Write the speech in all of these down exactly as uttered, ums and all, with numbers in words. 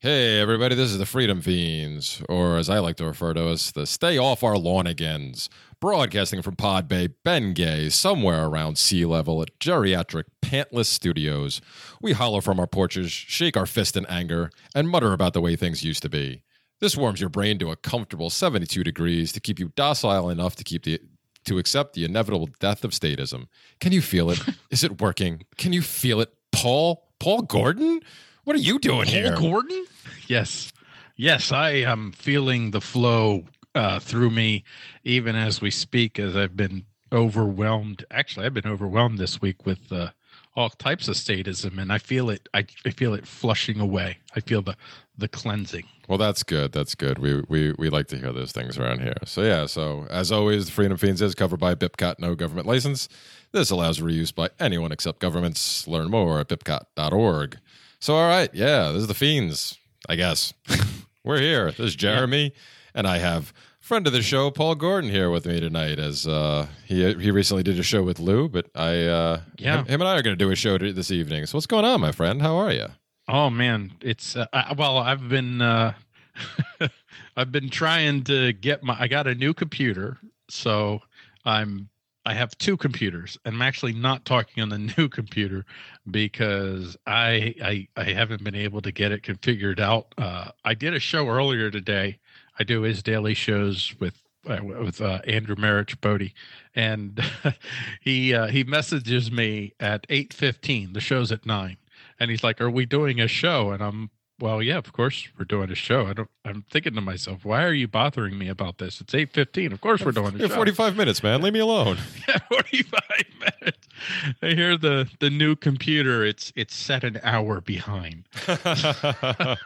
Hey, everybody, this is the Freedom Fiends, or as I like to refer to as the Stay Off Our Lawn Agains, broadcasting from Pod Bay, Bengay, somewhere around sea level at geriatric pantless studios. We holler from our porches, shake our fist in anger, and mutter about the way things used to be. This warms your brain to a comfortable seventy-two degrees to keep you docile enough to keep the to accept the inevitable death of statism. Can you feel it? Is it working? Can you feel it? Paul? Paul Gordon? What are you doing Paul here? Paul Gordon? Yes. Yes, I am feeling the flow uh, through me even as we speak, as I've been overwhelmed. Actually, I've been overwhelmed this week with uh, all types of statism, and I feel it. I, I feel it flushing away. I feel the the cleansing. Well, that's good. That's good. We we we like to hear those things around here. So yeah. So as always, the Freedom Fiends is covered by BIPCOT, no government license. This allows reuse by anyone except governments. Learn more at bipcot dot org. So all right, yeah, this is the Fiends. I guess we're here. This is Jeremy, yeah. And I have friend of the show, Paul Gordon, here with me tonight. As uh, he he recently did a show with Lou, but I uh, yeah, him, him and I are going to do a show this evening. So what's going on, my friend? How are you? Oh man, it's uh, I, well, I've been uh, I've been trying to get my. I got a new computer, so I'm. I have two computers, and I'm actually not talking on the new computer because I I, I haven't been able to get it configured out. Uh, I did a show earlier today. I do his daily shows with uh, with uh, Andrew Marich Bodie, and he uh, he messages me at eight fifteen. The show's at nine, and he's like, "Are we doing a show?" And I'm, well, yeah, of course we're doing a show. I don't. I'm thinking to myself, why are you bothering me about this? It's eight fifteen. Of course we're doing a show. Forty-five minutes, man. Leave me alone. Yeah, forty-five minutes. I hear the the new computer. It's it's set an hour behind. yeah.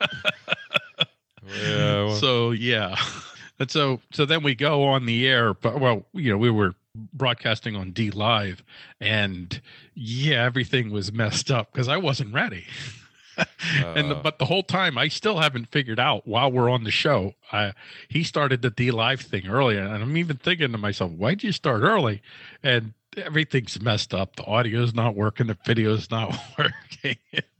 Well. So yeah, and so so then we go on the air. But well, you know, we were broadcasting on D Live, and yeah, everything was messed up because I wasn't ready. and the, but the whole time I still haven't figured out while we're on the show. Uh, he started the D Live thing earlier, and I'm even thinking to myself, why'd you start early? And everything's messed up. The audio's not working. The video's not working.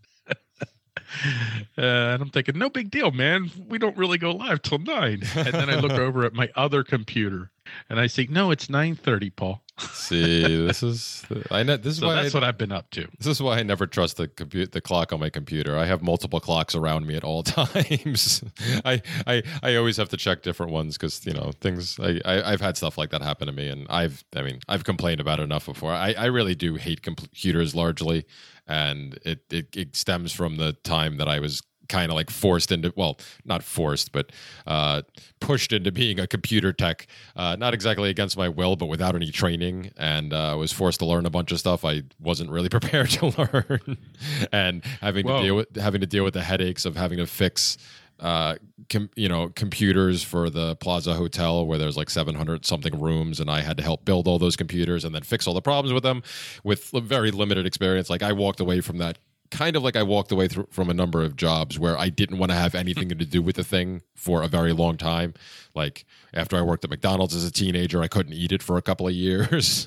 Uh, and I'm thinking, no big deal, man. We don't really go live till nine. And then I look over at my other computer, and I see, no, it's nine thirty, Paul. See, this is I know this is so why that's I, what I've been up to. This is why I never trust the compute the clock on my computer. I have multiple clocks around me at all times. I I I always have to check different ones because you know things. I, I I've had stuff like that happen to me, and I've I mean I've complained about it enough before. I I really do hate computers largely, and it it, it stems from the time that I was kind of like forced into, well, not forced, but uh, pushed into being a computer tech, uh, not exactly against my will, but without any training, and uh, was forced to learn a bunch of stuff I wasn't really prepared to learn, and having Whoa. to deal with having to deal with the headaches of having to fix. Uh, com- you know, computers for the Plaza Hotel where there's like seven hundred something rooms, and I had to help build all those computers and then fix all the problems with them with very limited experience. Like I walked away from that kind of like I walked away th- from a number of jobs where I didn't want to have anything to do with the thing for a very long time. Like after I worked at McDonald's as a teenager, I couldn't eat it for a couple of years.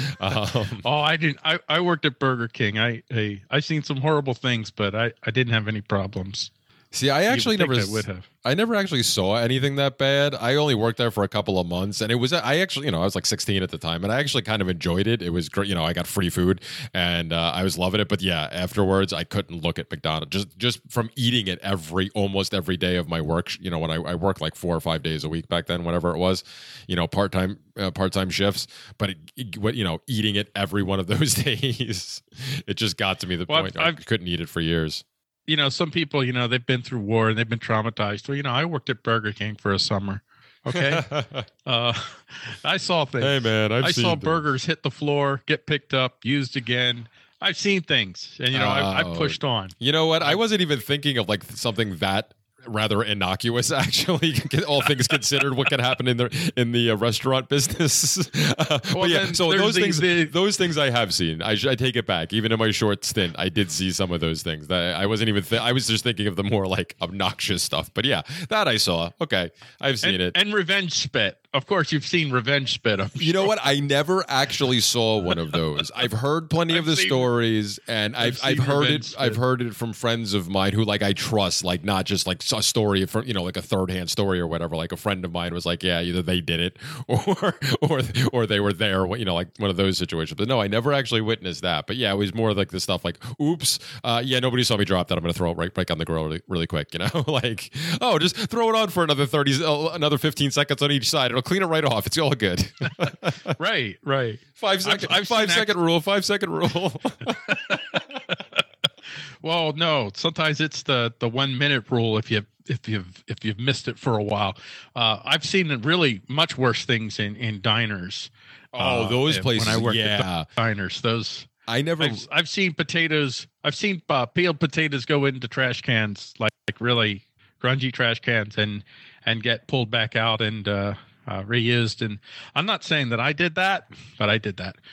um, oh, I didn't. I, I worked at Burger King. I, I I seen some horrible things, but I, I didn't have any problems. See, I actually never I would have. I never actually saw anything that bad. I only worked there for a couple of months, and it was I actually, you know, I was like sixteen at the time, and I actually kind of enjoyed it. It was great, you know, I got free food, and uh, I was loving it. But yeah, afterwards, I couldn't look at McDonald's just just from eating it every almost every day of my work. You know, when I, I worked like four or five days a week back then, whatever it was, you know, part time uh, part time shifts. But it, it, you know, eating it every one of those days, it just got to me the well, point I've, I couldn't eat it for years. You know, some people, you know, they've been through war and they've been traumatized. Well, you know, I worked at Burger King for a summer. Okay. uh, I saw things. Hey, man, I've I seen saw things. burgers hit the floor, get picked up, used again. I've seen things, and, you know, oh, I, I pushed on. You know what? I wasn't even thinking of like something that rather innocuous, actually. All things considered, what can happen in the in the uh, restaurant business. uh, Well, but yeah, then so there's those the- things, the- those things I have seen. I, sh- I take it back. Even in my short stint, I did see some of those things. That I wasn't even. Th- I was just thinking of the more like obnoxious stuff. But yeah, that I saw. Okay, I've seen and, it. and revenge spit. Of course, you've seen revenge spit. I'm You know sure. what? I never actually saw one of those. I've heard plenty of I've the seen- stories, and I've I've I've, seen heard revenge it. spit. I've heard it from friends of mine who like I trust, like not just like a story from you know like a third hand story or whatever. Like a friend of mine was like, yeah, either they did it or or or they were there. You know, like one of those situations. But no, I never actually witnessed that. But yeah, it was more like the stuff like, oops, uh, yeah, nobody saw me drop that. I'm gonna throw it right back on the grill really, really quick. You know, like oh, just throw it on for another thirty, uh, another fifteen seconds on each side. It'll clean it right off. It's all good. Right, right. Five I've- second, I've five seen second rule, five second rule. Well, no. Sometimes it's the the one minute rule. If you if you've if you've missed it for a while, uh, I've seen really much worse things in in diners. Oh, Uh, those when places, I worked at yeah. diners. Those I never. I've, I've seen potatoes. I've seen uh, peeled potatoes go into trash cans, like, like really grungy trash cans, and and get pulled back out and uh, uh, reused. And I'm not saying that I did that, but I did that.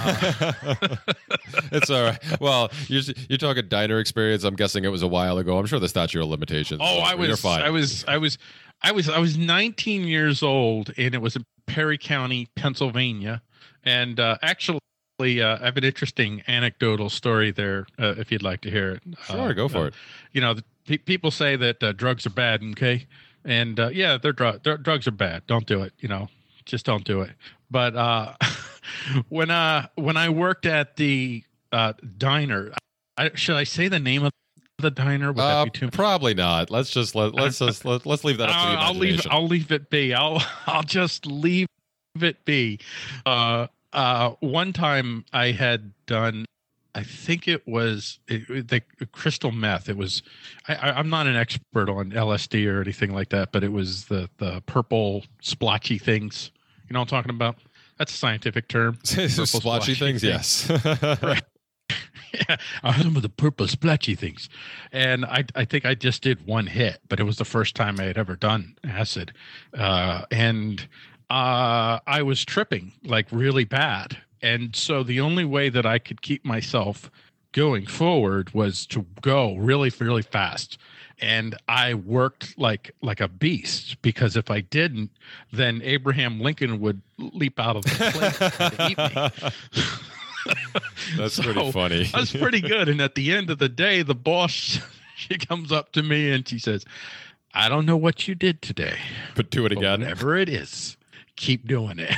It's all right. Well, you're you're talking diner experience. I'm guessing it was a while ago. I'm sure the statute of limitations. Oh, I You're was, fine. I was, I was, I was, I was nineteen years old, and it was in Perry County, Pennsylvania. And uh, actually, uh, I have an interesting anecdotal story there, uh, if you'd like to hear it. Sure, Uh, go for uh, it. You know, the, pe- people say that uh, drugs are bad, okay? And uh, yeah, they're, dr- they're drugs are bad. Don't do it. You know, just don't do it. But uh, when uh, when I worked at the uh, diner, I, should I say the name of the diner? Would Uh, that be too probably not. Let's just let let's just let, let's leave that up to the I'll, I'll leave. imagination. I'll leave it be. I'll. I'll just leave it be. Uh, uh, one time I had done. I think it was it, it- the crystal meth. It was. I, I, I'm not an expert on L S D or anything like that, but it was the the purple splotchy things. You know what I'm talking about? That's a scientific term. Purple Splotchy things, yes. Right. Yeah, I some of the purple splatchy things, and I I think I just did one hit, but it was the first time I had ever done acid, uh, and uh, I was tripping like really bad, and so the only way that I could keep myself going forward was to go really really fast. And I worked like like a beast, because if I didn't, then Abraham Lincoln would leap out of the plane and try to eat me. That's So, pretty funny. That's pretty good. And at the end of the day, the boss, she comes up to me and she says, I don't know what you did today, But do it but again. whatever it is, keep doing it.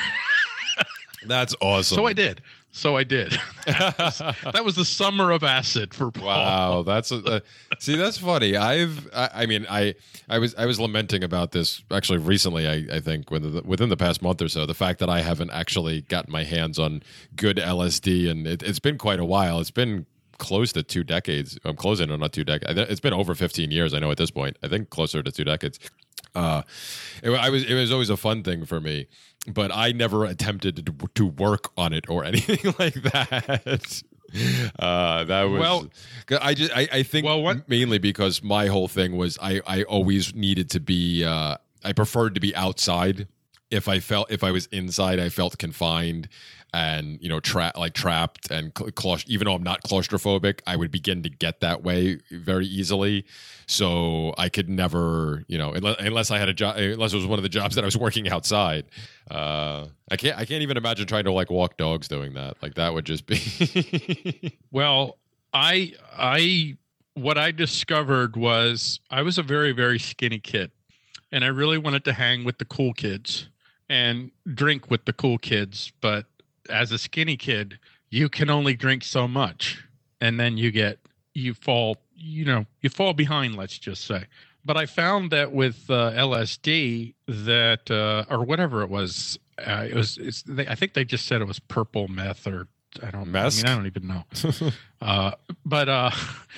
That's awesome. So I did. So I did. That was the summer of acid for Paul. Wow, that's a, uh, see, that's funny. I've, I, I mean, I, I was, I was lamenting about this actually recently. I, I think within the, within the past month or so, the fact that I haven't actually gotten my hands on good L S D, and it, it's been quite a while. It's been close to two decades. I'm closing on not two decades. It's been over fifteen years. I know at this point. I think closer to two decades. Uh, it, I was, it was always a fun thing for me, but I never attempted to, to work on it or anything like that. Uh, that was Well- I just I, I think Well, what- mainly because my whole thing was I I always needed to be uh, I preferred to be outside. If I felt if I was inside, I felt confined and you know tra- like trapped and cl- claust- even though I'm not claustrophobic, I would begin to get that way very easily. So I could never, you know, unless, unless I had a job, unless it was one of the jobs that I was working outside. Uh, I can't I can't even imagine trying to like walk dogs doing that. Like that would just be. Well, I I what I discovered was I was a very very skinny kid, and I really wanted to hang with the cool kids and drink with the cool kids, but as a skinny kid, you can only drink so much, and then you get you fall, you know, you fall behind, let's just say. But I found that with uh, L S D, that uh, or whatever it was, uh, it was. It's, they, I think they just said it was purple meth, or I don't. Meth? I mean, I don't even know. uh, but uh,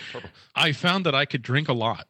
I found that I could drink a lot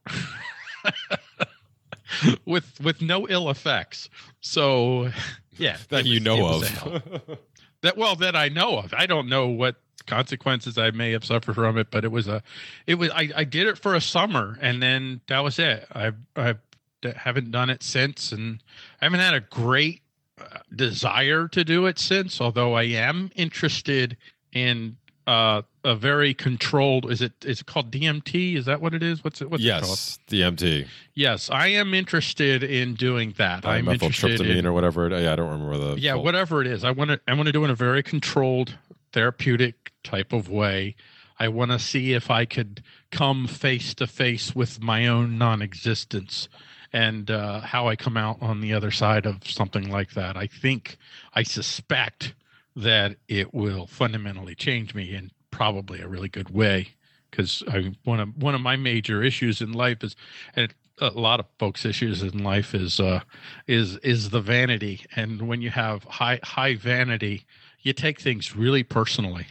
with with no ill effects. So yeah, that it you was- know it was a of. hell. that well that I know of. I don't know what consequences I may have suffered from it, but it was a, it was I, I did it for a summer, and then that was it. I I haven't done it since, and I haven't had a great uh, desire to do it since. Although I am interested in uh, a very controlled. Is it is it called D M T? Is that what it is? What's it? What's yes, it called? D M T. Yes, I am interested in doing that. Uh, I'm interested methyltryptamine in, or whatever. It, yeah, I don't remember the. yeah, full. whatever it is. I want to. I want to do it in a very controlled, therapeutic type of way. I want to see if I could come face to face with my own non-existence, and uh, how I come out on the other side of something like that. I think, I suspect that it will fundamentally change me in probably a really good way. Because I one of one of my major issues in life is, and a lot of folks' issues in life is uh, is is the vanity. And when you have high high vanity, you take things really personally.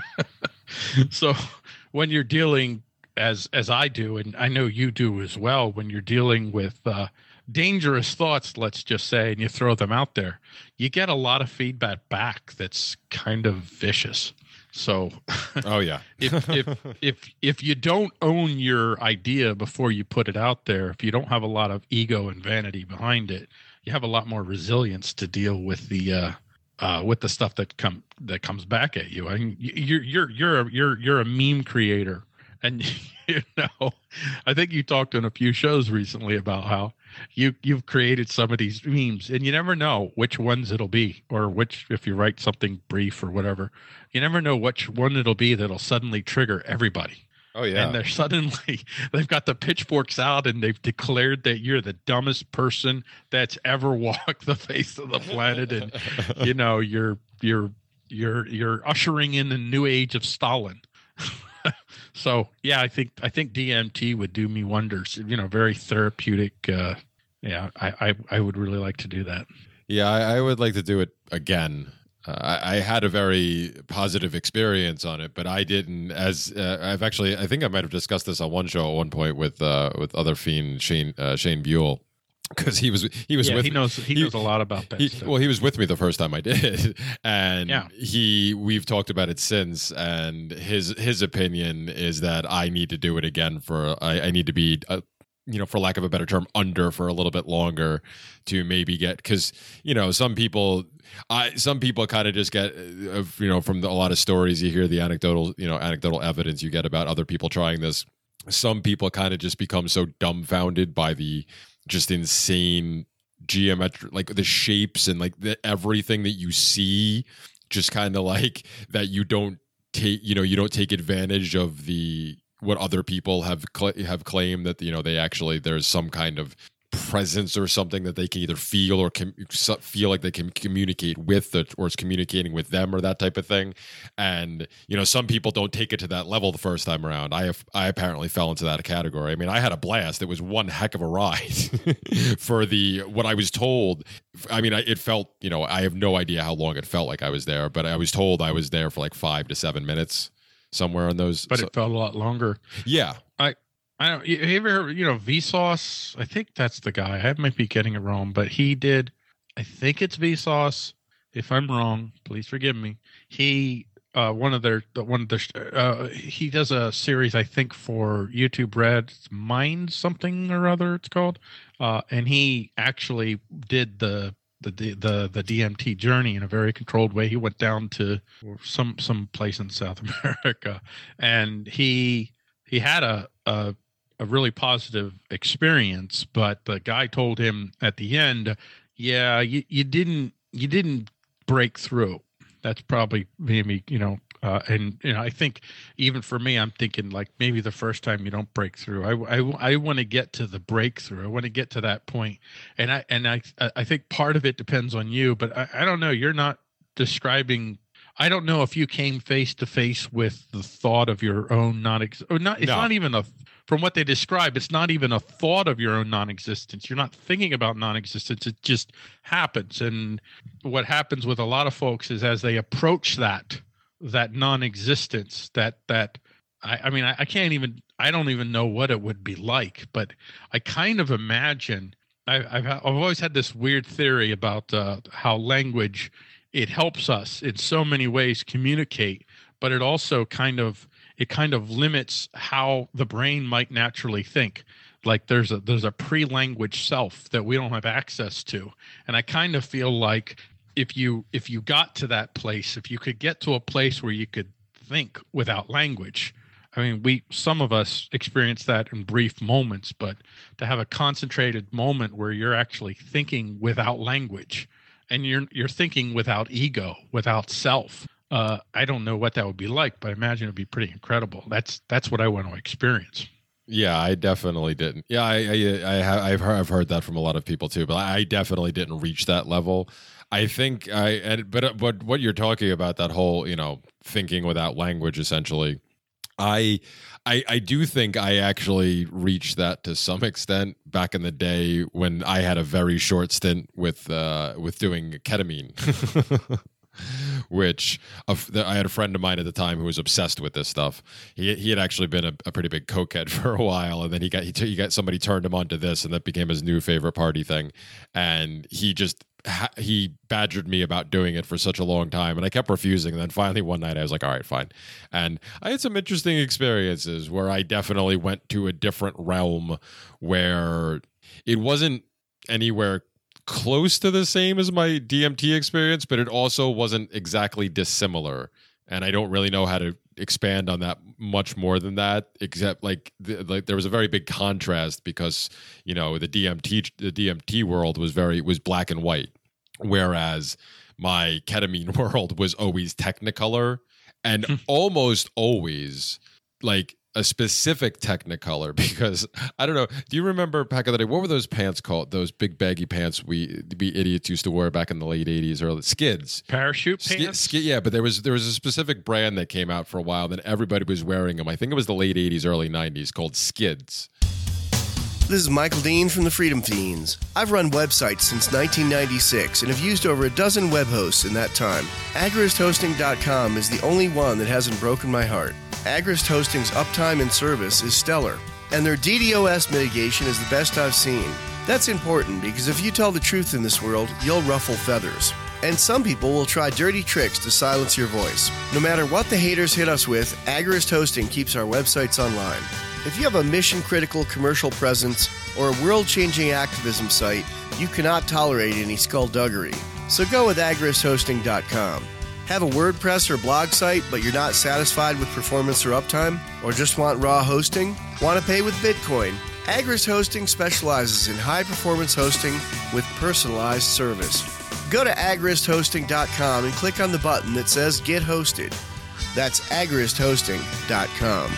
So when you're dealing, as as I do, and I know you do as well, when you're dealing with uh, dangerous thoughts, let's just say, and you throw them out there, you get a lot of feedback back that's kind of vicious. So, oh yeah, if if if if you don't own your idea before you put it out there, if you don't have a lot of ego and vanity behind it, you have a lot more resilience to deal with the uh, uh, with the stuff that come that comes back at you. I mean, you're you're you're a, you're you're a meme creator, and you know, I think you talked on a few shows recently about how you you've created some of these memes, and you never know which ones it'll be, or which, if you write something brief or whatever, you never know which one it'll be that'll suddenly trigger everybody. Oh yeah. And they're suddenly, they've got the pitchforks out, and they've declared that you're the dumbest person that's ever walked the face of the planet, and you know, you're you're you're you're ushering in the new age of Stalin. So yeah, I think I think D M T would do me wonders. You know, very therapeutic. Uh, yeah, I, I I would really like to do that. Yeah, I, I would like to do it again. Uh, I, I had a very positive experience on it, but I didn't. As uh, I've actually, I think I might have discussed this on one show at one point with uh, with other fiend Shane uh, Shane Buell. Because he was he was yeah, with he knows he, he knows a lot about that he, stuff. Well, he was with me the first time I did, and yeah. he we've talked about it since. And his his opinion is that I need to do it again for I, I need to be uh, you know, for lack of a better term, under for a little bit longer to maybe get, because you know some people I some people kind of just get uh, you know from the, a lot of stories you hear, the anecdotal you know anecdotal evidence you get about other people trying this. Some people kind of just become so dumbfounded by the just insane geometric, like the shapes and like the everything that you see, just kind of like that you don't take, you know, you don't take advantage of the what other people have cl- have claimed that you know they actually there's some kind of presence or something that they can either feel or com- feel like they can communicate with it, or it's communicating with them, or that type of thing. And you know some people don't take it to that level the first time around. I have I apparently fell into that category. I mean, I had a blast. It was one heck of a ride for the what I was told. I mean, I, it felt, you know, I have no idea how long it felt like I was there, but I was told I was there for like five to seven minutes, somewhere in those. But so, it felt a lot longer. Yeah. I I don't. You ever heard, you know, Vsauce? I think that's the guy. I might be getting it wrong, but he did. I think it's Vsauce. If I'm wrong, please forgive me. He uh, one of their one of their uh, he does a series, I think, for YouTube Red, Mind something or other it's called, uh, and he actually did the. The, the the D M T journey in a very controlled way. He went down to some some place in South America, and he he had a a a really positive experience, but the guy told him at the end, yeah, you, you didn't you didn't break through. That's probably maybe, you know, uh, and you know, I think even for me, I'm thinking like maybe the first time you don't break through. I I, I want to get to the breakthrough. I want to get to that point, and I and I I think part of it depends on you, but I, I don't know. You're not describing. I don't know if you came face to face with the thought of your own non or not. It's No. not even a. From what they describe, it's not even a thought of your own non-existence. You're not thinking about non-existence. It just happens. And what happens with a lot of folks is as they approach that, that non-existence, that, that, I, I mean, I, I can't even, I don't even know what it would be like, but I kind of imagine, I, I've, I've always had this weird theory about uh, how language it helps us in so many ways communicate, but it also kind of it kind of limits how the brain might naturally think. Like there's a there's a pre-language self that we don't have access to. And I kind of feel like if you if you got to that place, if you could get to a place where you could think without language. I mean, we some of us experience that in brief moments, but to have a concentrated moment where you're actually thinking without language and you're you're thinking without ego, without self. Uh, I don't know what that would be like, but I imagine it'd be pretty incredible. That's that's what I want to experience. Yeah, I definitely didn't. Yeah, I, I, I have, I've heard, I've heard that from a lot of people too, but I definitely didn't reach that level. I think I, and, but, but what you're talking about, that whole, you know, thinking without language, essentially, I, I, I do think I actually reached that to some extent back in the day when I had a very short stint with, uh, with doing ketamine. Which uh, I had a friend of mine at the time who was obsessed with this stuff. He he had actually been a, a pretty big cokehead for a while, and then he got he, t- he got somebody turned him onto this, and that became his new favorite party thing. And he just ha- he badgered me about doing it for such a long time, and I kept refusing. And then finally one night I was like, all right, fine. And I had some interesting experiences where I definitely went to a different realm where it wasn't anywhere close to the same as my D M T experience, but it also wasn't exactly dissimilar. And I don't really know how to expand on that much more than that, except like the, like there was a very big contrast because, you know, the D M T the D M T world was very was black and white, whereas my ketamine world was always Technicolor and almost always like a specific Technicolor, because I don't know. Do you remember back in the day, what were those pants called? Those big baggy pants we we idiots used to wear back in the late eighties, or skids, parachute Skid, pants. skid, yeah, but there was there was a specific brand that came out for a while, then everybody was wearing them. I think it was the late eighties, early nineties, called Skids. This is Michael Dean from the Freedom Fiends. I've run websites since nineteen ninety-six and have used over a dozen web hosts in that time. Agorist Hosting dot com is the only one that hasn't broken my heart. Agorist Hosting's uptime and service is stellar, and their DDoS mitigation is the best I've seen. That's important because if you tell the truth in this world, you'll ruffle feathers. And some people will try dirty tricks to silence your voice. No matter what the haters hit us with, Agorist Hosting keeps our websites online. If you have a mission-critical commercial presence or a world-changing activism site, you cannot tolerate any skullduggery. So go with Agorist Hosting dot com. Have a WordPress or blog site, but you're not satisfied with performance or uptime? Or just want raw hosting? Want to pay with Bitcoin? Agorist Hosting specializes in high-performance hosting with personalized service. Go to Agorist Hosting dot com and click on the button that says Get Hosted. That's Agorist Hosting dot com.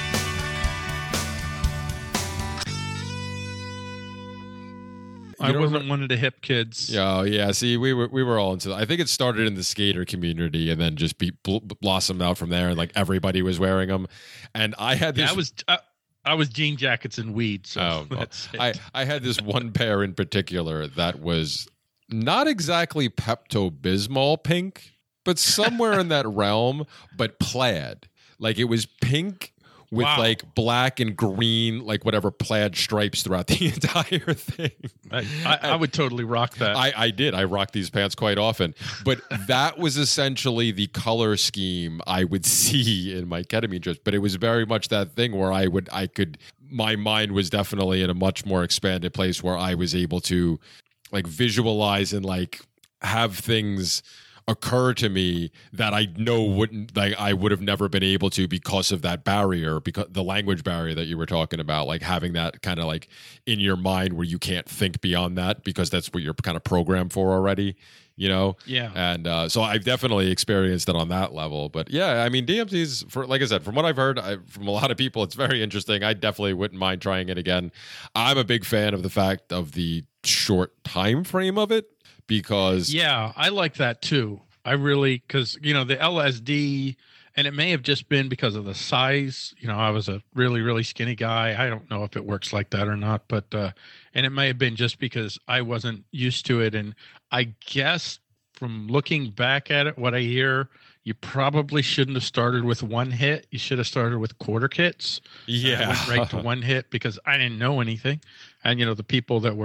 I wasn't one of the hip kids. Yeah, yeah. See, we were we were all into that. I think it started in the skater community and then just be bl- blossomed out from there. And like everybody was wearing them, and I had this. Yeah, I was uh, I was jean jackets and weed. So oh, that's well, it. I I had this one pair in particular that was not exactly Pepto-Bismol pink, but somewhere in that realm, but plaid. Like it was pink with Wow. like black and green, like whatever plaid stripes throughout the entire thing. I, I, I would totally rock that. I, I did. I rocked these pants quite often. But that was essentially the color scheme I would see in my ketamine trips. But it was very much that thing where I would, I could, my mind was definitely in a much more expanded place where I was able to like visualize and like have things occur to me that I know wouldn't like I would have never been able to because of that barrier, because the language barrier that you were talking about, like having that kind of like in your mind where you can't think beyond that because that's what you're kind of programmed for already, you know? Yeah. And uh, so I've definitely experienced it on that level. But yeah, I mean, D M T's, for like I said, from what I've heard I, from a lot of people, it's very interesting. I definitely wouldn't mind trying it again. I'm a big fan of the fact of the short time frame of it. Because yeah, I like that too. I really, because, you know, the L S D, and it may have just been because of the size. You know, I was a really, really skinny guy. I don't know if it works like that or not, but, uh, and it may have been just because I wasn't used to it. And I guess from looking back at it, what I hear, you probably shouldn't have started with one hit. You should have started with quarter kits. Yeah. I went right to one hit because I didn't know anything. And, you know, the people that were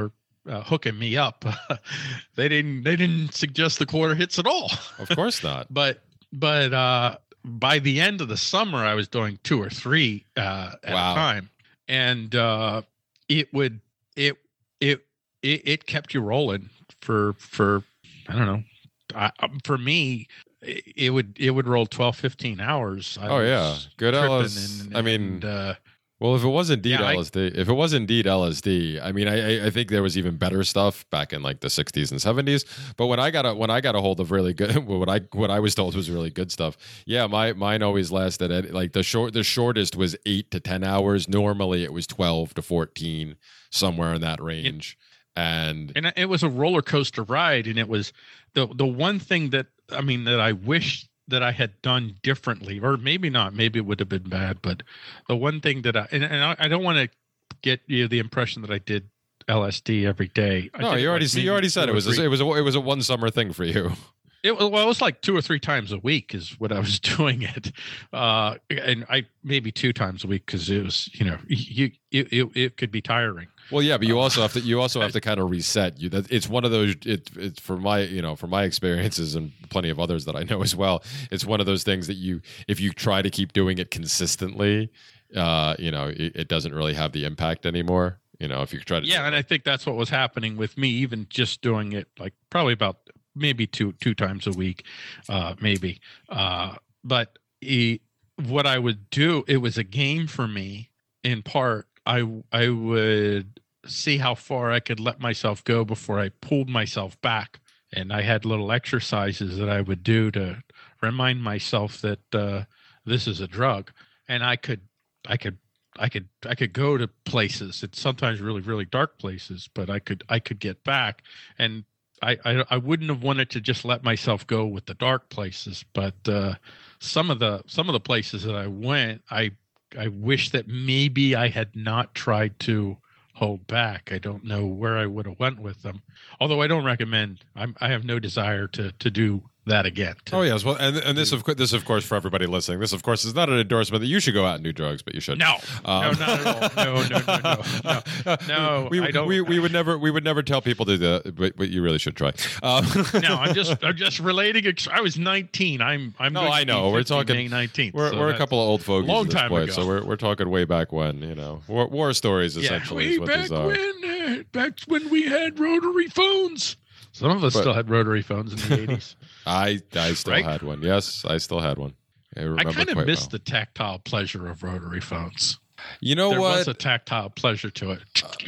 uh, hooking me up, they didn't they didn't suggest the quarter hits at all. Of course not. but but uh, by the end of the summer, I was doing two or three uh, at Wow. a time, and uh, it would it it it it kept you rolling for for I don't know. I, um, for me, it, it would it would roll twelve, fifteen hours. I Oh yeah, was good tripping L S D. and- I mean, and, uh, well, if it was indeed Yeah, I- L S D, if it was indeed L S D, I mean, I I- I think there was even better stuff back in like the sixties and seventies. But when I got a when I got a hold of really good, what I what I was told was really good stuff. Yeah, my mine always lasted at like the short the shortest was eight to ten hours. Normally, it was twelve to fourteen, somewhere in that range. And and it was a roller coaster ride, and it was the the one thing that I mean that I wish that I had done differently, or maybe not, maybe it would have been bad, but the one thing that I and, and I, I don't want to get you the impression that I did L S D every day. I no, did you it already like see, you maybe already said two it or was three- a, it was a, it was a one summer thing for you. It was, well, it was like two or three times a week is what I was doing it, uh, and I maybe two times a week because it was, you know, you, you it, it could be tiring. Well, yeah, but you also have to you also have to kind of reset. You that it's one of those. It, it's for my you know from my experiences and plenty of others that I know as well. It's one of those things that you if you try to keep doing it consistently, uh, you know, it, it doesn't really have the impact anymore. You know, if you try to Yeah, and I think that's what was happening with me, even just doing it like probably about maybe two two times a week, uh, maybe. Uh, but he, what I would do, it was a game for me. In part, I I would see how far I could let myself go before I pulled myself back, and I had little exercises that I would do to remind myself that uh, this is a drug, and I could I could. I could I could go to places. It's sometimes really really dark places, but I could I could get back, and I I, I wouldn't have wanted to just let myself go with the dark places. But uh, some of the some of the places that I went, I I wish that maybe I had not tried to hold back. I don't know where I would have went with them. Although I don't recommend. I'm I have no desire to to do that again. To, Oh yes, well, and and this of course, this of course for everybody listening, this of course is not an endorsement that you should go out and do drugs, but you should. No, Um, no, not at all. No, no, no, no, no. No, we, I don't. we we would never we would never tell people to do that, but, but you really should try. Um, No, I'm just I'm just relating. ex- I was nineteen. I'm I'm. No, going to I be know. We're fifty talking- May nineteenth. We're so we're a that's- couple of old fogies long at this time point, ago. so we're we're talking way back when, you know, war, war stories Yeah, essentially way is what back these are. when uh, back when we had rotary phones. Some of us But- still had rotary phones in the eighties. I I still Right? had one. Yes, I still had one. I I remember kind of quite missed well. the tactile pleasure of rotary phones. You know there what? was a tactile pleasure to it.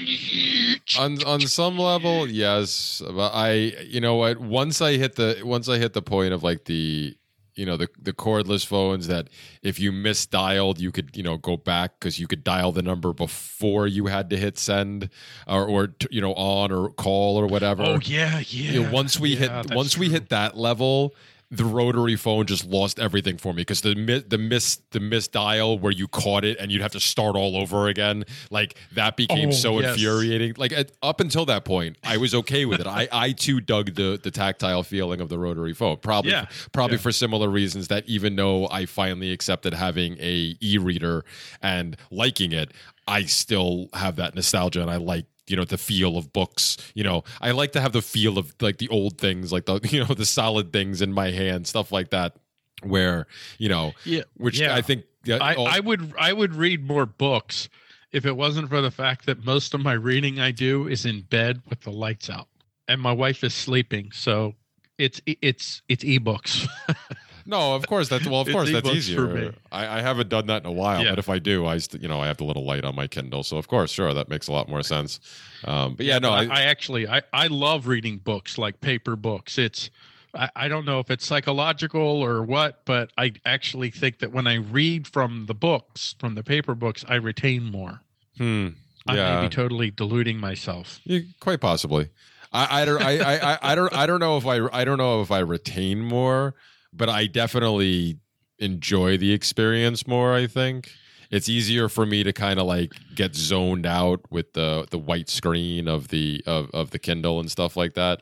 on on some level, yes. But I, you know what? Once I hit the once I hit the point of like the, you know, the the cordless phones that if you misdialed, you could you know go back because you could dial the number before you had to hit send or or t- you know on or call or whatever. Oh yeah, yeah. You know, once we Yeah, hit that's once we true. hit that level, the rotary phone just lost everything for me because the mi- the miss the misdial where you caught it and you'd have to start all over again, like that became Oh, so yes. infuriating. Like at, up until that point, I was okay with it. I I too dug the the tactile feeling of the rotary phone, probably Yeah, probably yeah. for similar reasons that even though I finally accepted having a e-reader and liking it, I still have that nostalgia and I like. You know, the feel of books. You know, I like to have the feel of like the old things, like the you know the solid things in my hand, stuff like that. Where you know, Yeah, which yeah. I think yeah, I, all- I would I would read more books if it wasn't for the fact that most of my reading I do is in bed with the lights out and my wife is sleeping. So it's it's it's ebooks. no, of course that's well, of It's course that's ebooks easier. for me. I, I haven't done that in a while, Yeah. but if I do, I st- you know I have the little light on my Kindle, so of course, sure, that makes a lot more sense. Um, but yeah, no, I, I, I actually I, I love reading books like paper books. It's I, I don't know if it's psychological or what, but I actually think that when I read from the books, from the paper books, I retain more. hmm, I yeah. may be totally deluding myself. You, quite possibly. I, I don't. I, I, I- I don't. I don't know if I. I don't know if I retain more, but I definitely enjoy the experience more. I think it's easier for me to kind of like get zoned out with the the white screen of the of, of the Kindle and stuff like that.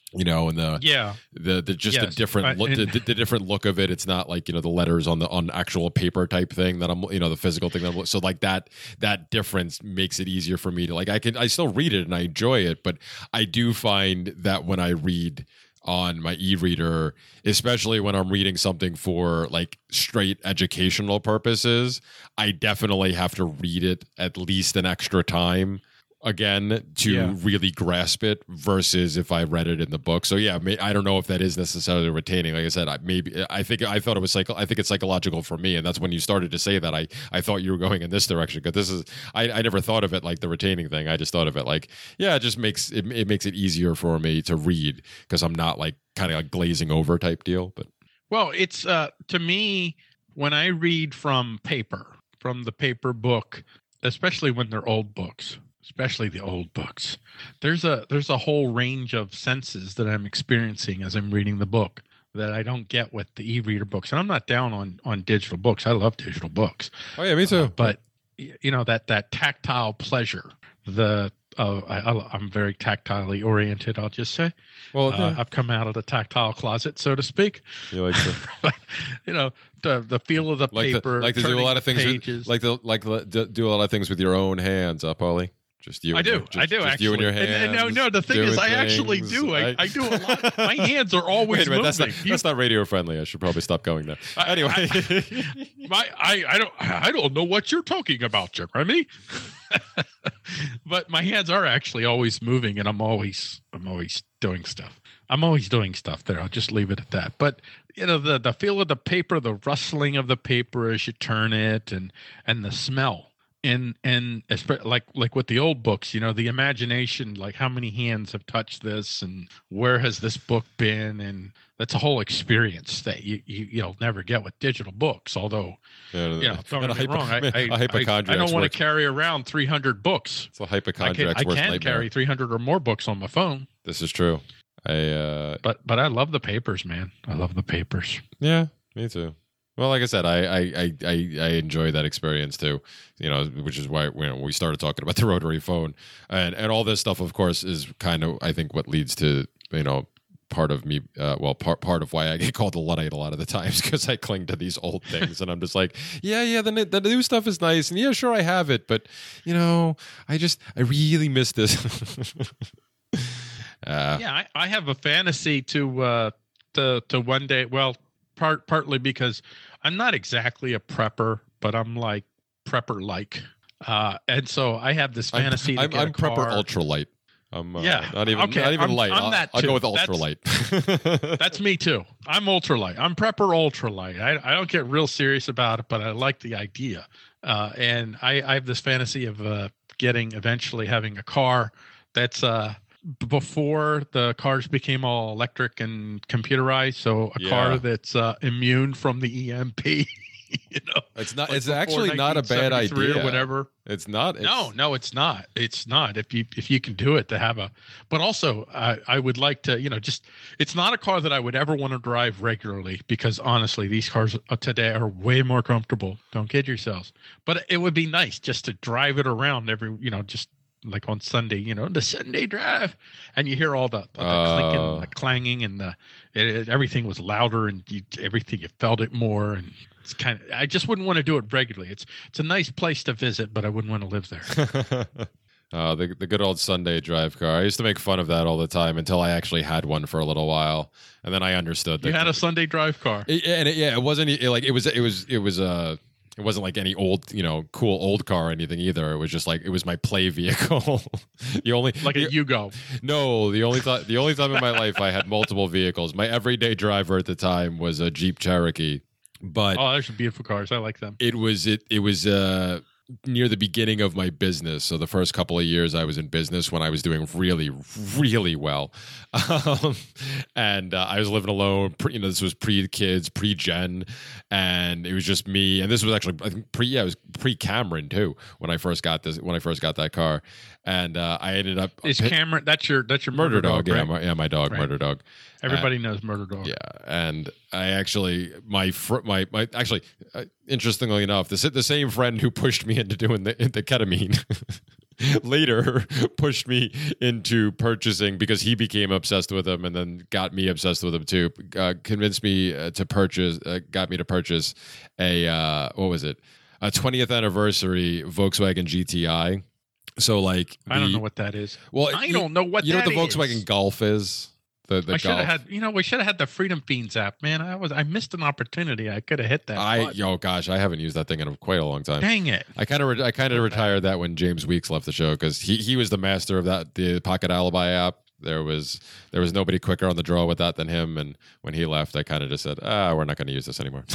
you know, and the Yeah. the the just Yes. the different I- look, the, and- the, the different look of it. It's not like, you know, the letters on the on actual paper type thing that I'm, you know, the physical thing that I'm, so like that that difference makes it easier for me to like I can I still read it and I enjoy it, but I do find that when I read on my e-reader, especially when I'm reading something for like straight educational purposes, I definitely have to read it at least an extra time again to Yeah. really grasp it versus if I read it in the book. So yeah, may, I don't know if that is necessarily retaining. Like I said, I maybe I think I thought it was psycho. I think it's psychological for me, and that's when you started to say that. I I thought you were going in this direction because this is I I never thought of it like the retaining thing. I just thought of it like yeah, it just makes it it makes it easier for me to read because I'm not like kind of like glazing over type deal. But Well, it's uh to me when I read from paper, from the paper book, especially when they're old books, especially the old books, there's a there's a whole range of senses that I'm experiencing as I'm reading the book that I don't get with the e-reader books. And I'm not down on on digital books. I love digital books. oh yeah, me too. Uh, but y- you know that that tactile pleasure, the uh, I, I- I'm very tactilely oriented. I'll just say well, uh, I've come out of the tactile closet, so to speak. you like to you know the the feel of the like paper, to, like to do a turning lot of things pages. with, like to like to do a lot of things with your own hands, up, Ollie. Just you. I and do, your- just, I do just actually. you and your And- hands. and no, no. The thing is, doing I actually things. do. I, I do a lot. My hands are always Wait a minute, moving. that's not, You- that's not radio friendly. I should probably stop going there. I- Anyway, my, I, I don't, I don't know what you're talking about, Jeremy. But my hands are actually always moving, and I'm always, I'm always doing stuff. I'm always doing stuff there. I'll just leave it at that. But you know, the the feel of the paper, the rustling of the paper as you turn it, and and the smell. And and espe- like like with the old books, you know, the imagination, like how many hands have touched this, and where has this book been, and that's a whole experience that you, you you'll never get with digital books. Although, yeah, you know, don't man, get me a hypo- wrong, I, man, I, a I, hypochondriac's I don't want worst- to carry around three hundred books. It's a I can, hypochondriac's I worst can nightmare. carry three hundred or more books on my phone, This is true. I uh, but but I love the papers, man. I love the papers. yeah, me too. Well, like I said, I I, I, I I enjoy that experience too. You know, which is why you know, we started talking about the rotary phone and and all this stuff. Of course, is kind of I think what leads to you know part of me. Uh, well, part part of why I get called a Luddite a lot of the times because I cling to these old things, and I'm just like, yeah, yeah, the the new stuff is nice, and yeah, sure, I have it, but you know, I just I really miss this. uh, Yeah, I, I have a fantasy to uh to to one day. Well, part partly because I'm not exactly a prepper, but I'm like prepper like. Uh, and so I have this I'm, fantasy to I'm, get I'm a prepper car. ultralight. I'm uh, Yeah, not even okay, not even I'm- light. I'm I'll, that I'll go too. with That's- ultralight. That's me too. I'm ultralight. I'm prepper ultralight. I, I don't get real serious about it, but I like the idea. Uh, and I, I have this fantasy of uh, getting eventually having a car that's uh, b- before the cars became all electric and computerized. So a Yeah. car that's uh, immune from the E M P. You know, It's not. like It's before actually not a bad nineteen seventy-three idea. or whatever. It's not. It's, No, no, it's not. It's not. If you if you can do it to have a, but also I I would like to, you know, just it's not a car that I would ever want to drive regularly because honestly, these cars today are way more comfortable. Don't kid yourselves. But it would be nice just to drive it around every, you know, just like on Sunday, you know, the Sunday drive, and you hear all the, the, the clinking, Oh. and the clanging, and the it, it- everything was louder, and you, everything you felt it more, and it's kind of. I just wouldn't want to do it regularly. It's it's a nice place to visit, but I wouldn't want to live there. uh, the the good old Sunday drive car. I used to make fun of that all the time until I actually had one for a little while, and then I understood that You had a Sunday drive car. It, and it, yeah, it wasn't it, like it was. It was. It was Uh, it wasn't like any old, you know, cool old car or anything either. It was just like it was my play vehicle. the only Like a the, Yugo. no, the only time the only time in my life I had multiple vehicles. My everyday driver at the time was a Jeep Cherokee, but Oh, those are beautiful cars. I like them. it was it it was uh near the beginning of my business. So the first couple of years I was in business when I was doing really, really well. Um, and uh, I was living alone. Pre, you know, this was pre-kids, pre-gen. And it was just me. And this was actually, I think, pre, yeah, it was pre-Cameron too when I first got this, when I first got that car. And uh, I ended up... Is pit- Cameron? That's your that's your Murder Dog, yeah, right? my, yeah, my dog, Right. Murder Dog. Everybody knows Murder Dog. Yeah, and I actually my fr- my my actually uh, interestingly enough, the the same friend who pushed me into doing the the ketamine later pushed me into purchasing because he became obsessed with him and then got me obsessed with him too. Uh, convinced me uh, to purchase, uh, got me to purchase a, uh, what was it? A twentieth anniversary Volkswagen G T I. So like, I don't the- know what that is. Well, I you- don't know what you know that what the Volkswagen is. Golf is. The the I should have Golf. had, you know, we should have had the Freedom Fiends app, man. I was, I missed an opportunity. I could have hit that. I button. yo gosh, I haven't used that thing in quite a long time. Dang it. I kind of re- I kind of retired that when James Weeks left the show because he he was the master of that the Pocket Alibi app. There was there was nobody quicker on the draw with that than him. And when he left, I kind of just said, ah, we're not going to use this anymore.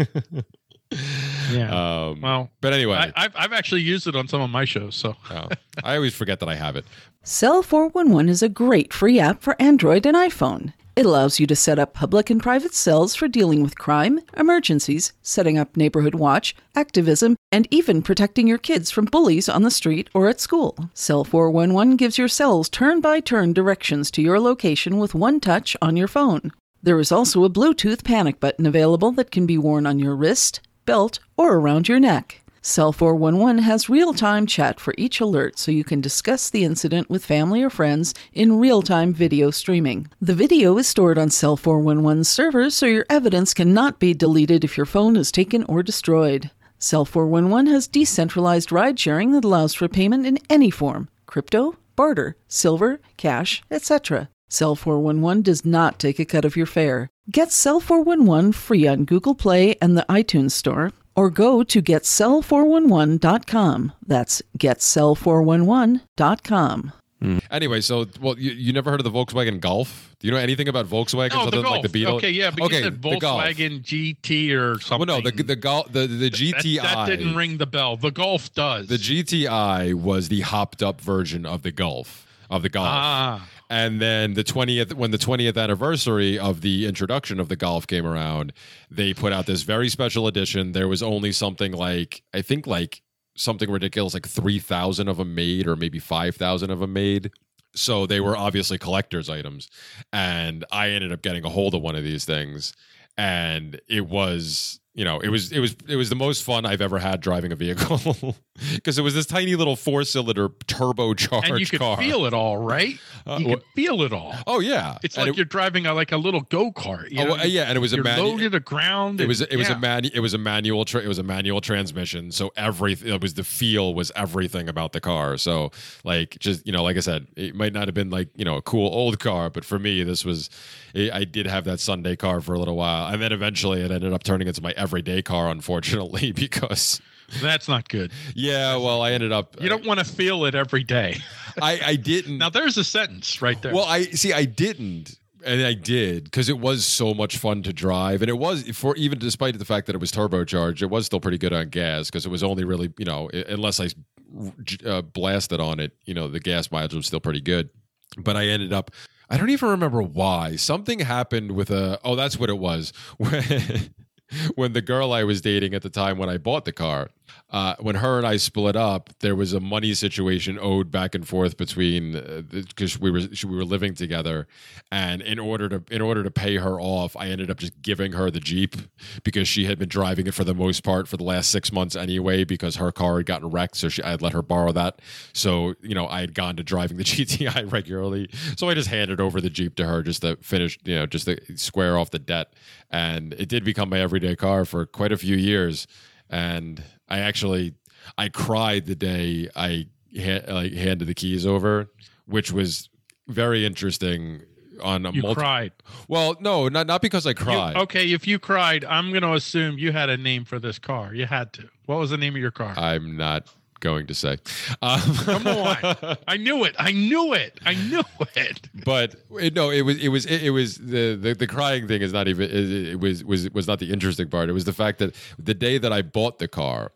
Yeah. Um, Well, but anyway, I, I've I've actually used it on some of my shows. So oh, I always forget that I have it. Cell four one one is a great free app for Android and iPhone. It allows you to set up public and private cells for dealing with crime, emergencies, setting up neighborhood watch, activism, and even protecting your kids from bullies on the street or at school. Cell four one one gives your cells turn-by-turn directions to your location with one touch on your phone. There is also a Bluetooth panic button available that can be worn on your wrist, belt, or around your neck. Cell four one one has real-time chat for each alert so you can discuss the incident with family or friends in real-time video streaming. The video is stored on Cell four one one's servers so your evidence cannot be deleted if your phone is taken or destroyed. Cell four one one has decentralized ride-sharing that allows for payment in any form: crypto, barter, silver, cash, et cetera. Cell four one one does not take a cut of your fare. Get Cell four one one free on Google Play and the iTunes Store, or go to get cell four one one dot com. That's get cell four one one dot com. Anyway, so well, you, you never heard of the Volkswagen Golf? Do you know anything about Volkswagen oh, other the than Golf. like the Beetle? Okay, yeah, but okay, you said the Golf. Volkswagen G T or something. Well, no, the the Golf, the the G T I. That, that didn't ring the bell. The Golf does. The G T I was the hopped up version of the Golf of the Golf. Ah. And then the twentieth, when the twentieth anniversary of the introduction of the Golf came around, they put out this very special edition. There was only something like, I think like something ridiculous, like three thousand of them made, or maybe five thousand of them made. So they were obviously collector's items. And I ended up getting a hold of one of these things. And it was, you know, it was it was it was the most fun I've ever had driving a vehicle because it was this tiny little four cylinder turbocharged and you could car. feel it all, right? Uh, you wh- could feel it all. Oh yeah, It's And like it- you're driving a, like a little go kart. Oh, well, yeah, and it was a you're manu- low to the ground. It was and- it was yeah. a man it was a manual tra- it was a manual transmission, so everything it was the feel was everything about the car. So like just you know like I said, it might not have been like you know a cool old car, but for me this was it, I did have that Sunday car for a little while, and then eventually it ended up turning into my everyday car, unfortunately, because That's not good. yeah, well I ended up You don't want to feel it every day. I I didn't Now there's a sentence right there. Well, I see. I didn't, and I did because it was so much fun to drive, and it was for even despite the fact that it was turbocharged, it was still pretty good on gas because it was only really you know i- unless I uh, blasted on it, you know, the gas mileage was still pretty good. But I ended up. I don't even remember why. Something happened with a. Oh, that's what it was. When when the girl I was dating at the time when I bought the car, uh, when her and I split up, there was a money situation owed back and forth between because uh, we were we were living together, and in order to in order to pay her off, I ended up just giving her the Jeep because she had been driving it for the most part for the last six months anyway because her car had gotten wrecked, so she, I had let her borrow that. So you know I had gone to driving the G T I regularly, so I just handed over the Jeep to her just to finish, you know, just to square off the debt, and it did become my everyday car for quite a few years. And I actually, I cried the day I ha- like handed the keys over, which was very interesting. On a you multi- cried. Well, no, not not because I You- cried. okay, if you cried, I'm going to assume you had a name for this car. You had to. What was the name of your car? I'm not going to say. Um, Come on. I knew it. I knew it. I knew it. but it, no, it was it was it, it was the, the the crying thing is not even it, it was was was not the interesting part. It was the fact that the day that I bought the car,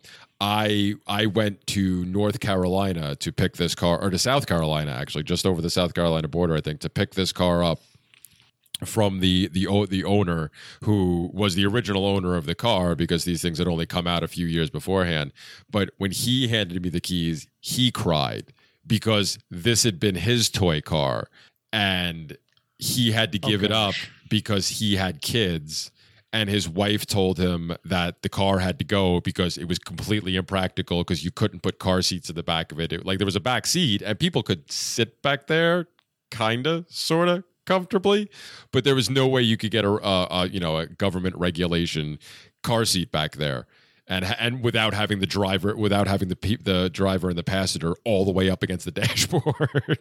I I went to North Carolina to pick this car, or to South Carolina actually, just over the South Carolina border, I think, to pick this car up from the the o- the owner who was the original owner of the car, because these things had only come out a few years beforehand. But when he handed me the keys, he cried because this had been his toy car and he had to give Oh, it up gosh. because he had kids and his wife told him that the car had to go because it was completely impractical because you couldn't put car seats in the back of it. it. Like there was a back seat and people could sit back there, kind of, sort of comfortably, but there was no way you could get a, a, a you know a government regulation car seat back there. And and without having the driver, without having the pe- the driver and the passenger all the way up against the dashboard,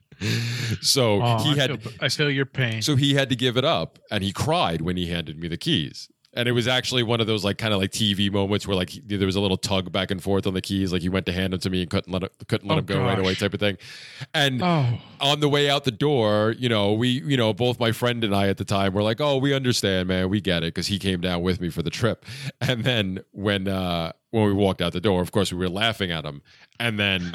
so oh, he I had. Feel, I feel your pain. So he had to give it up, and he cried when he handed me the keys. And it was actually one of those like kind of like T V moments where like he, there was a little tug back and forth on the keys, like he went to hand them to me and couldn't let it, couldn't let oh, him go gosh. right away, type of thing. And oh. on the way out the door, you know, we, you know, both my friend and I at the time were like, "Oh, we understand, man, we get it," because he came down with me for the trip. And then when uh, when we walked out the door, of course, we were laughing at him. And then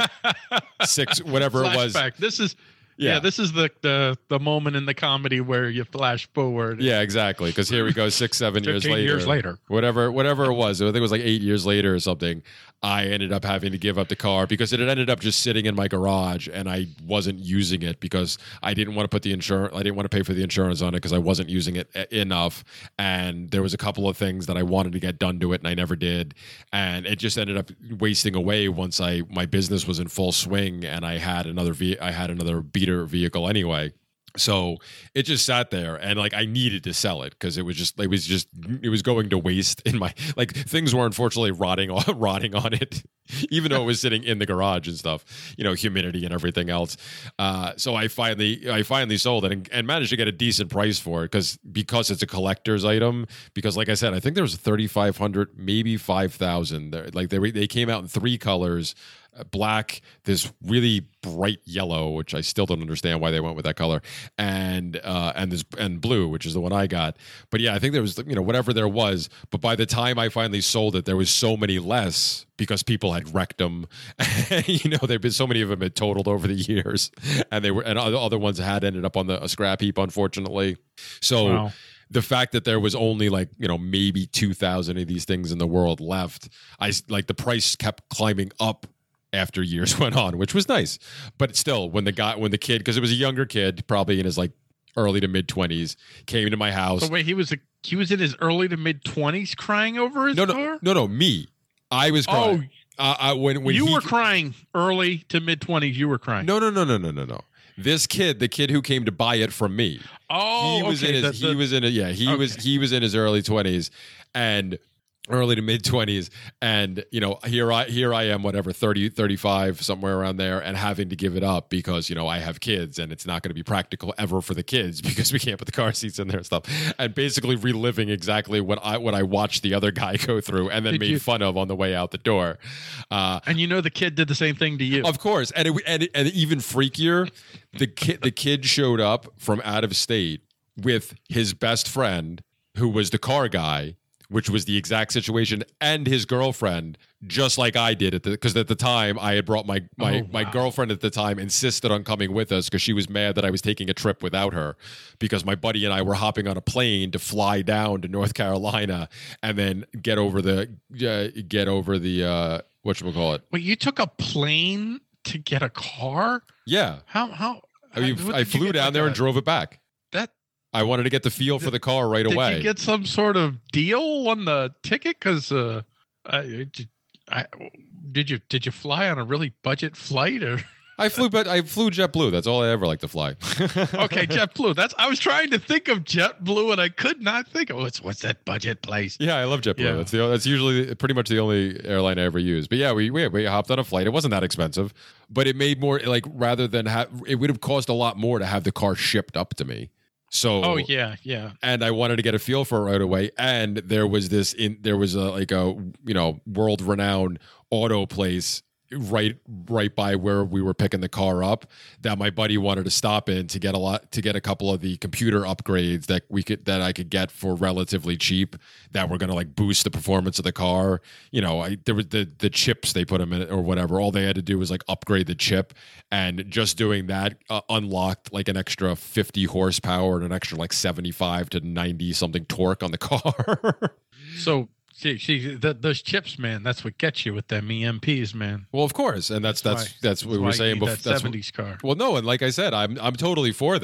six, whatever it was, this is. Yeah. Yeah. yeah, this is the, the the moment in the comedy where you flash forward. Yeah, exactly. Because here we go, six, seven years later. years later. Whatever, whatever it was. I think it was like eight years later or something. I ended up having to give up the car because it had ended up just sitting in my garage and I wasn't using it because I didn't want to put the insurance. I didn't want to pay for the insurance on it because I wasn't using it enough. And there was a couple of things that I wanted to get done to it and I never did. And it just ended up wasting away once I my business was in full swing and I had another ve- I had another beater vehicle anyway. So it just sat there and like I needed to sell it because it was just it was just it was going to waste in my like things were unfortunately rotting on rotting on it, even though it was sitting in the garage and stuff, you know, humidity and everything else. Uh, so I finally I finally sold it and, and managed to get a decent price for it because because it's a collector's item. Because like I said, I think there was thirty-five hundred, maybe five thousand. Like they they came out in three colors. Black, this really bright yellow, which I still don't understand why they went with that color, and uh, and this and blue, which is the one I got. But yeah, I think there was you know whatever there was. But by the time I finally sold it, there was so many less because people had wrecked them. you know, there've been so many of them had totaled over the years, and they were and other ones had ended up on the a scrap heap, unfortunately. So. Wow. The fact that there was only like, you know, maybe two thousand of these things in the world left, I like the price kept climbing up after years went on, which was nice. But still, when the guy, when the kid, because it was a younger kid, probably in his like early to mid twenties, came to my house. So wait, he was a, he was in his early to mid twenties crying over his no, no, car? No, no, me. I was crying. Oh, uh, I, when, when you he, were crying early to mid twenties, you were crying. No, no, no, no, no, no, no. This kid, the kid who came to buy it from me. Oh, he was okay. in his, the, the, he was in a, yeah, he okay. was, he was in his early twenties and early to mid twenties. And, you know, here I, here I am, whatever, thirty, thirty-five, somewhere around there, and having to give it up because, you know, I have kids and it's not going to be practical ever for the kids because we can't put the car seats in there and stuff. And basically reliving exactly what I, what I watched the other guy go through and then Did made you, fun of on the way out the door. Uh, and you know, the kid did the same thing to you. Of course. And, it, and, and even freakier, the kid, the kid showed up from out of state with his best friend who was the car guy, which was the exact situation, and his girlfriend, just like I did at the because at the time I had brought my my, oh, wow. my girlfriend at the time insisted on coming with us because she was mad that I was taking a trip without her because my buddy and I were hopping on a plane to fly down to North Carolina and then get over the uh, get over the uh, whatchamacallit. Wait, you took a plane to get a car? Yeah. How how? I mean, how, I flew down like there a, and drove it back. That. I wanted to get the feel for the car right did away. Did you get some sort of deal on the ticket? Because uh, I, I, did you did you fly on a really budget flight or? I flew, but I flew JetBlue. That's all I ever like to fly. Okay, JetBlue. That's I was trying to think of JetBlue and I could not think of what's what's that budget place. Yeah, I love JetBlue. Yeah. That's the that's usually pretty much the only airline I ever use. But yeah, we we, we hopped on a flight. It wasn't that expensive, but it made more like rather than have it would have cost a lot more to have the car shipped up to me. So oh yeah yeah and I wanted to get a feel for it right away, and there was this in there was a like a you know world renowned auto place right right by where we were picking the car up that my buddy wanted to stop in to get a lot to get a couple of the computer upgrades that we could that I could get for relatively cheap that were going to like boost the performance of the car. You know, I there was the the chips they put them in or whatever. All they had to do was like upgrade the chip, and just doing that uh, unlocked like an extra fifty horsepower and an extra like seventy-five to ninety something torque on the car. So See, see the, those chips, man. That's what gets you with them E M Ps, man. Well, of course, and that's that's that's, that's what that's we were saying before. That seventies car. Well, no, and like I said, I'm I'm totally for that.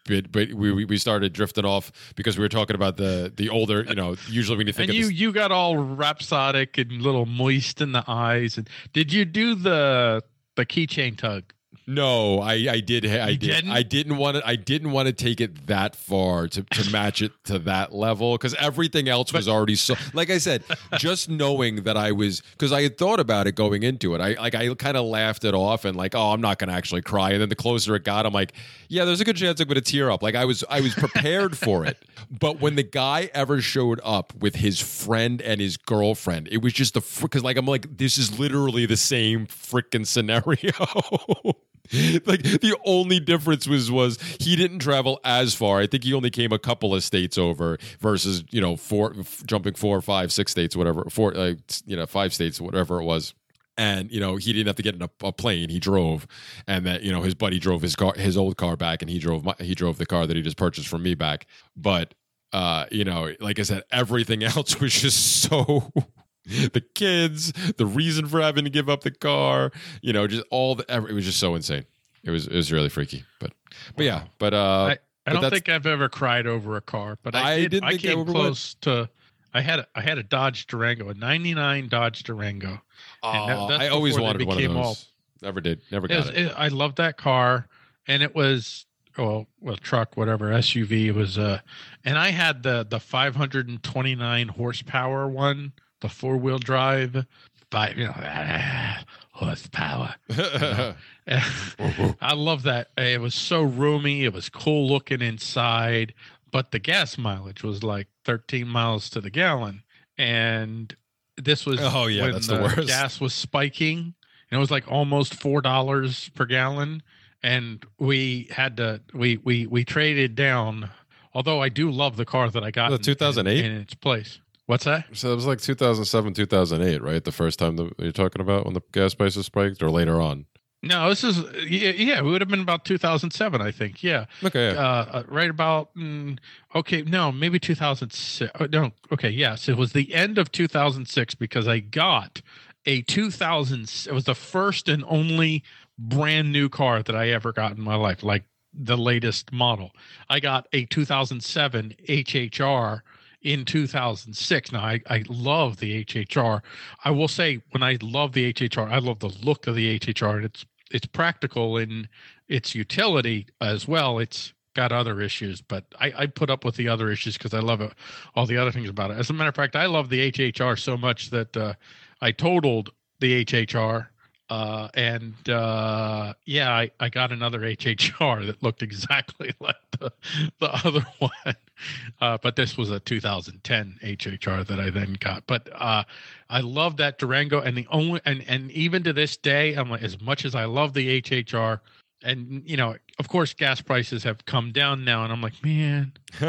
but, but we we started drifting off because we were talking about the the older, you know, usually when you think and of you this, you got all rhapsodic and little moist in the eyes. And did you do the the keychain tug? no, I I did I You did didn't? I didn't want to I didn't want to take it that far to to match it to that level because everything else was already so. Like I said, just knowing that I was because I had thought about it going into it. I like I kind of laughed it off and like, oh, I'm not going to actually cry. And then the closer it got, I'm like, yeah, there's a good chance I'm going to tear up. Like I was I was prepared for it. But when the guy ever showed up with his friend and his girlfriend, it was just the because like I'm like, this is literally the same freaking scenario. Like the only difference was was he didn't travel as far. I think he only came a couple of states over versus you know four f- jumping four, five, six states, whatever, four, uh, you know, five states, whatever it was. And you know he didn't have to get in a, a plane. He drove, and that you know his buddy drove his car, his old car back, and he drove my, he drove the car that he just purchased from me back. But uh, you know, like I said, everything else was just so. The kids, the reason for having to give up the car, you know, just all the. It was just so insane. It was it was really freaky, but but yeah, but uh, I, I but don't that's- think I've ever cried over a car, but I, I did, didn't I think I came ever would. close to. I had a, I had a Dodge Durango, a ninety-nine Dodge Durango. And that- Aw, that's I always before they wanted one of became those. all- Never did. Never It got was, it. it, I loved that car, and it was well, well, truck, whatever, S U V. It was uh, and I had the the five hundred twenty-nine horsepower one, the four wheel drive, five, you know, horsepower. I love that. It was so roomy. It was cool looking inside, but the gas mileage was like thirteen miles to the gallon, and this was Oh, yeah, when that's the worst. gas was spiking, and it was like almost four dollars per gallon. And we had to we we we traded down. Although I do love the car that I got The in- two thousand eight? in, in its place. What's that? So it was like two thousand seven, two thousand eight, right? The first time that you're talking about when the gas prices spiked, or later on? No, this is yeah, yeah. It would have been about two thousand seven, I think. Yeah, Okay, yeah. uh, uh, right about. Mm, okay, no, maybe two thousand six. Oh, no, okay, yes, it was the end of two thousand six because I got a two thousand. It was the first and only brand new car that I ever got in my life, like the latest model. I got a two thousand seven H H R in two thousand six. Now, I, I love the H H R. I will say, when I love the H H R, I love the look of the H H R. It's it's practical in its utility as well. It's got other issues, but I, I put up with the other issues because I love it, all the other things about it. As a matter of fact, I love the H H R so much that uh, I totaled the H H R. Uh, and uh, yeah, I, I got another H H R that looked exactly like the, the other one. Uh, but this was a two thousand ten H H R that I then got. But uh, I love that Durango, and the only and and even to this day, I'm like, as much as I love the H H R, and you know, of course, gas prices have come down now, and I'm like, man,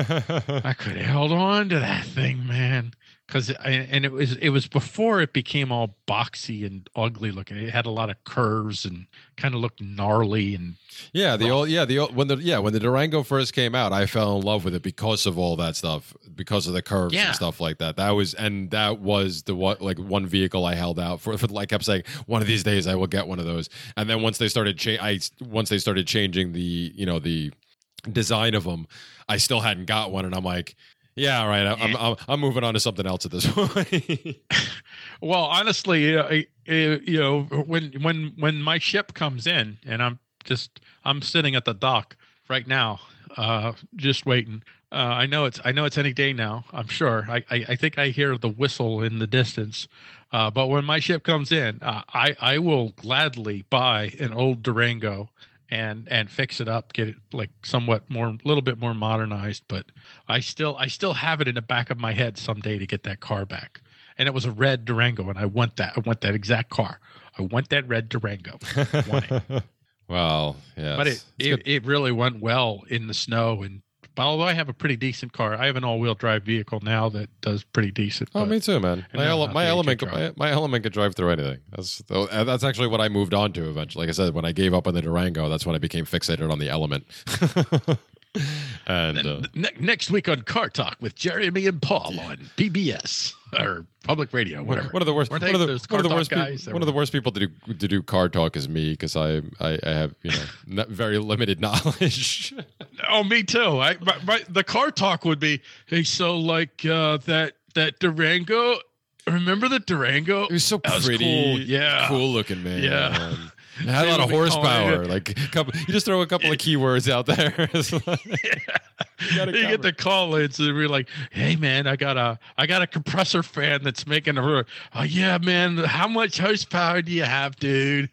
I could have held on to that thing, man. Because and it was it was before it became all boxy and ugly looking. It had a lot of curves and kind of looked gnarly and Yeah, the old yeah the old, when the yeah when the Durango first came out, I fell in love with it because of all that stuff, because of the curves Yeah. and stuff like that. That was and that was the what like one vehicle I held out for. for like I kept saying, one of these days I will get one of those. And then once they started cha- I once they started changing the you know the design of them, I still hadn't got one, and I'm like, yeah, all right, I'm I'm, I'm moving on to something else at this point. well, honestly, uh, I- I- you know, when when when my ship comes in, and I'm just I'm sitting at the dock right now, uh, just waiting. Uh, I know it's I know it's any day now. I'm sure. I I, I think I hear the whistle in the distance. Uh, but when my ship comes in, uh, I I will gladly buy an old Durango and and fix it up, get it like somewhat more, a little bit more modernized. But I still I still have it in the back of my head someday to get that car back. And it was a red Durango, and I want that. I want that exact car. I want that red Durango. I want it. Well, yeah, But it, it it really went well in the snow. And but although I have a pretty decent car, I have an all-wheel drive vehicle now that does pretty decent. Oh, but- me too, man. and My, then ele- not my the element, H H R. my, my element could drive through anything. That's that's actually what I moved on to eventually. Like I said, when I gave up on the Durango, that's when I became fixated on the Element. and uh, Ne- next week on Car Talk with Jeremy and Paul on P B S or Public Radio, whatever. one of the worst, Weren't one they of the, those one of the Car worst, Talk peop- guys? They one of were- the worst people to do to do car talk is me because I, I I have you know not very limited knowledge. Oh, me too. I my, my, the car talk would be, hey, so like uh, that that Durango. Remember the Durango? It was so That was pretty, cool. Yeah, cool looking, man. Yeah. It had a lot of They would be calling horsepower. it- Like, a couple, you just throw a couple of keywords out there. It's like- You, got it get the covered. call in, so we're like, "Hey, man, I got a, I got a compressor fan that's making a, oh yeah, man, how much horsepower do you have, dude?"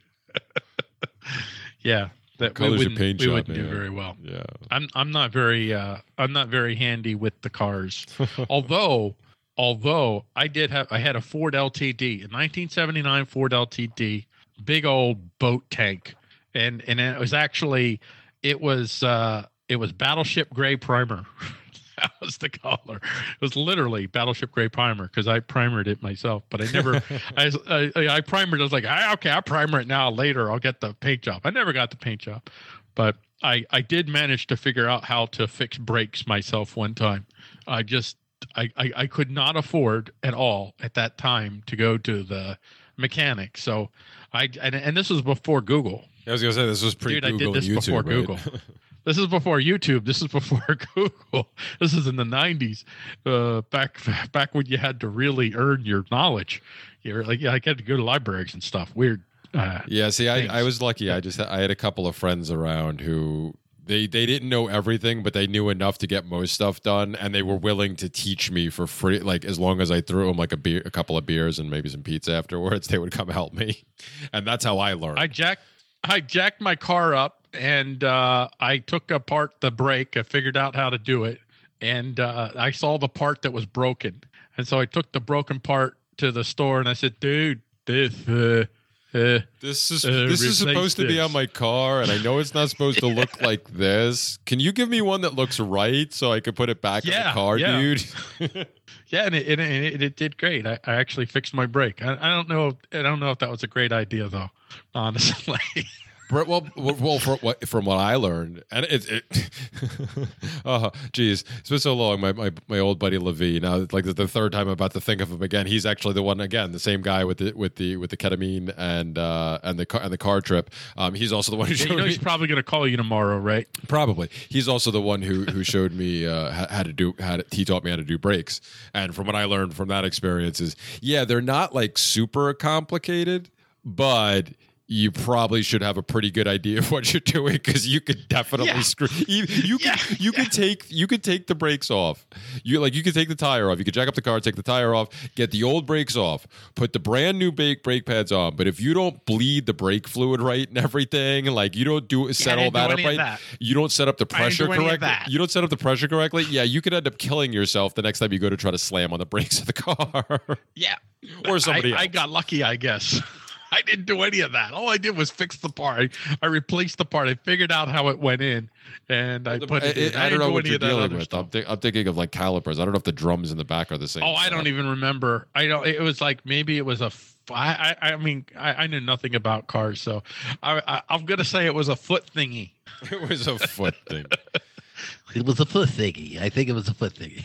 Yeah, that we color's your wouldn't, paint we job, wouldn't do man? very well. Yeah. I'm, I'm not very, uh, I'm not very handy with the cars. although, although I did have, I had a Ford L T D, a nineteen seventy-nine Ford L T D, big old boat tank, and and it was actually, it was, uh, it was Battleship Gray primer. That was the color. It was literally Battleship Gray primer because I primered it myself, but I never, I, I, I primered. I was like, I, okay, I'll primer it now. Later, I'll get the paint job. I never got the paint job, but I, I did manage to figure out how to fix brakes myself one time. I just, I, I, I could not afford at all at that time to go to the mechanic. So I, and, and this was before Google. I was gonna say this was pre Dude, I Google did this and YouTube, before right? Google. This is before YouTube. This is before Google. This is in the nineties, uh, back back when you had to really earn your knowledge. You're like, yeah, I had to go to libraries and stuff. Weird. Uh, Yeah, see, I, things. I was lucky. I just I had a couple of friends around who they they didn't know everything, but they knew enough to get most stuff done, and they were willing to teach me for free. Like as long as I threw them like a beer, a couple of beers, and maybe some pizza afterwards, they would come help me, and that's how I learned. I jacked I jacked my car up and uh, I took apart the brake. I figured out how to do it, and uh, I saw the part that was broken, and so I took the broken part to the store and I said, "Dude, this." Uh, uh, This is Uh, this is replace supposed to be this. on my car, and I know it's not supposed to look like this. Can you give me one that looks right so I could put it back in Yeah, the car, yeah. dude? Yeah, and it, and it, it did great. I, I actually fixed my brake. I, I don't know. I don't know if that was a great idea, though. Honestly, Br- Well, well, from what from what I learned, and it, it oh, geez, it's been so long. My my, my old buddy Levi. Now, like the, the third time I'm about to think of him again. He's actually the one again, the same guy with the with the with the ketamine and uh, and the car and the car trip. Um, he's also the one who you showed know me. he's probably going to call you tomorrow, right? Probably. He's also the one who who showed me uh, how, how to do how to, he taught me how to do brakes. And from what I learned from that experience is, yeah, they're not like super complicated, but you probably should have a pretty good idea of what you're doing because you could definitely Yeah. screw. You, you Yeah, could you could take you could take the brakes off. You like you could take the tire off. You could jack up the car, take the tire off, get the old brakes off, put the brand new brake brake pads on. But if you don't bleed the brake fluid right and everything, like you don't do set I all didn't do that up any of right, that. you don't set up the I didn't pressure do any of correctly. that. You don't set up the pressure correctly. Yeah, you could end up killing yourself the next time you go to try to slam on the brakes of the car. Yeah, Or somebody I, I else. got lucky, I guess. I didn't do any of that. All I did was fix the part. I, I replaced the part. I figured out how it went in, and I put it. in. I, I don't didn't know do what any you're of that dealing other with. stuff. I'm, thi- I'm thinking of like calipers. I don't know if the drums in the back are the same. Oh, I don't even remember. I don't. It was like maybe it was a. f- I. I, I mean, I, I knew nothing about cars, so I, I, I'm gonna say it was a foot thingy. It was a foot thing. It was a foot thingy. I think it was a foot thingy.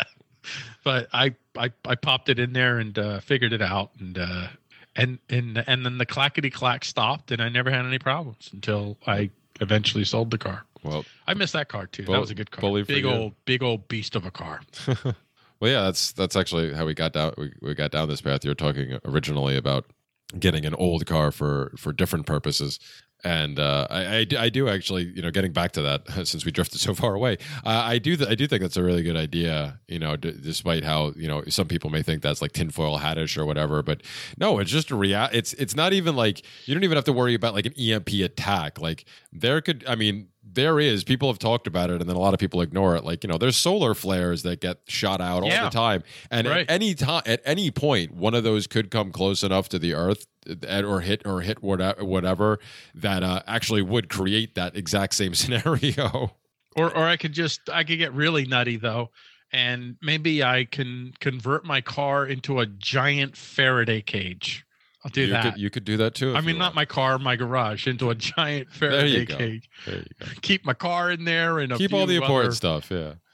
But I, I, I popped it in there and uh, figured it out, and uh, and and and then the clackety clack stopped, and I never had any problems until I eventually sold the car. Well, I missed that car too. Bu- that was a good car. bully for Big you. old, big old beast of a car. well, yeah. That's that's actually how we got down. We, we got down this path. You were talking originally about getting an old car for for different purposes. And uh, I, I, I do actually, you know, getting back to that since we drifted so far away, uh, I do th- I do think that's a really good idea. You know, d- despite how you know some people may think that's like tinfoil hattish or whatever, but no, it's just a rea- It's it's not even like you don't even have to worry about like an E M P attack. Like there could, I mean, there is. People have talked about it, and then a lot of people ignore it. Like you know, there's solar flares that get shot out all Yeah. the time, and Right. at any time, at any point, one of those could come close enough to the Earth and- or hit or hit whatever, whatever that uh, actually would create that exact same scenario. Or or I could just I could get really nutty though, and maybe I can convert my car into a giant Faraday cage. I'll do you that. Could, you could do that too. if I you mean, not want. my car, my garage, into a giant There Faraday you go. cage. There you go. Keep my car in there and a Keep all few the important other- stuff. Yeah.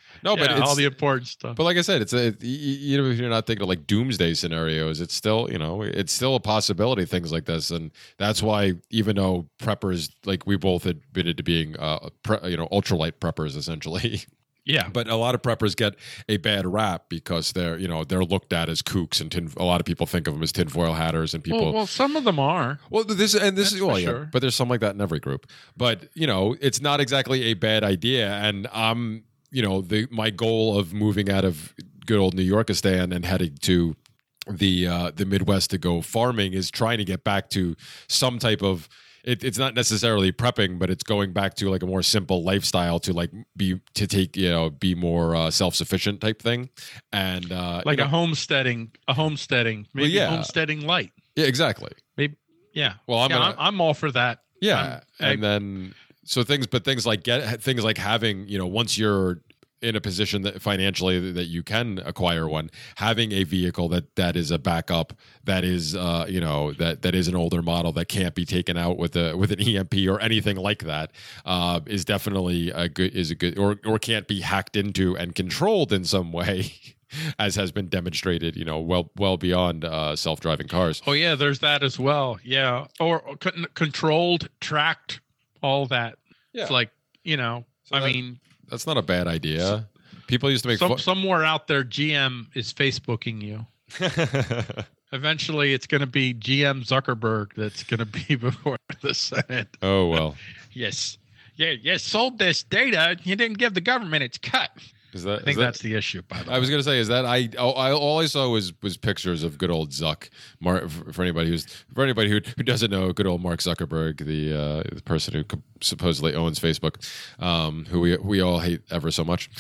No, but Yeah, it's all the important stuff. But like I said, it's a it, you know, if you're not thinking of like doomsday scenarios, it's still, you know, it's still a possibility, things like this. And that's why, even though preppers, like we both admitted to being uh pre, you know, ultralight preppers essentially. Yeah. But a lot of preppers get a bad rap because they're, you know, they're looked at as kooks, and tin, a lot of people think of them as tinfoil hatters, and people Well, well some of them are. Well, this and this That's is well, for yeah, sure. but there's some like that in every group. But you know, it's not exactly a bad idea, and I'm, you know, the my goal of moving out of good old New Yorkistan and heading to the uh, the Midwest to go farming is trying to get back to some type of. It, it's not necessarily prepping, but it's going back to like a more simple lifestyle to like be to take you know be more uh, self sufficient type thing, and uh, Like you a know, homesteading, a homesteading, maybe Well, yeah. homesteading light. yeah, exactly. Maybe, yeah. Well, I'm yeah, gonna- I'm, I'm all for that. Yeah, I'm- and then so things, but things like get things like having, you know, once you're in a position that financially that you can acquire one, having a vehicle that that is a backup, that is uh you know that that is an older model that can't be taken out with a with an E M P or anything like that, uh is definitely a good is a good or or can't be hacked into and controlled in some way. As has been demonstrated, you know, well well beyond uh, self-driving cars. Oh yeah, there's that as well. Yeah, or, or con- controlled, tracked, all that. Yeah. It's like, you know, So I that- mean, That's not a bad idea. People used to make some, fun. somewhere out there, G M is Facebooking you. Eventually, it's going to be G M Zuckerberg that's going to be before the Senate. Oh well. Yes, yeah, you sold this data. You didn't give the government its cut. Is that? I think is that- that's the issue. By the way, I was gonna say, is that I, oh, I all I saw was was pictures of good old Zuck. Mark, for anybody who's for anybody who, who doesn't know, good old Mark Zuckerberg, the uh, the person who co- supposedly owns Facebook, um, who we we all hate ever so much.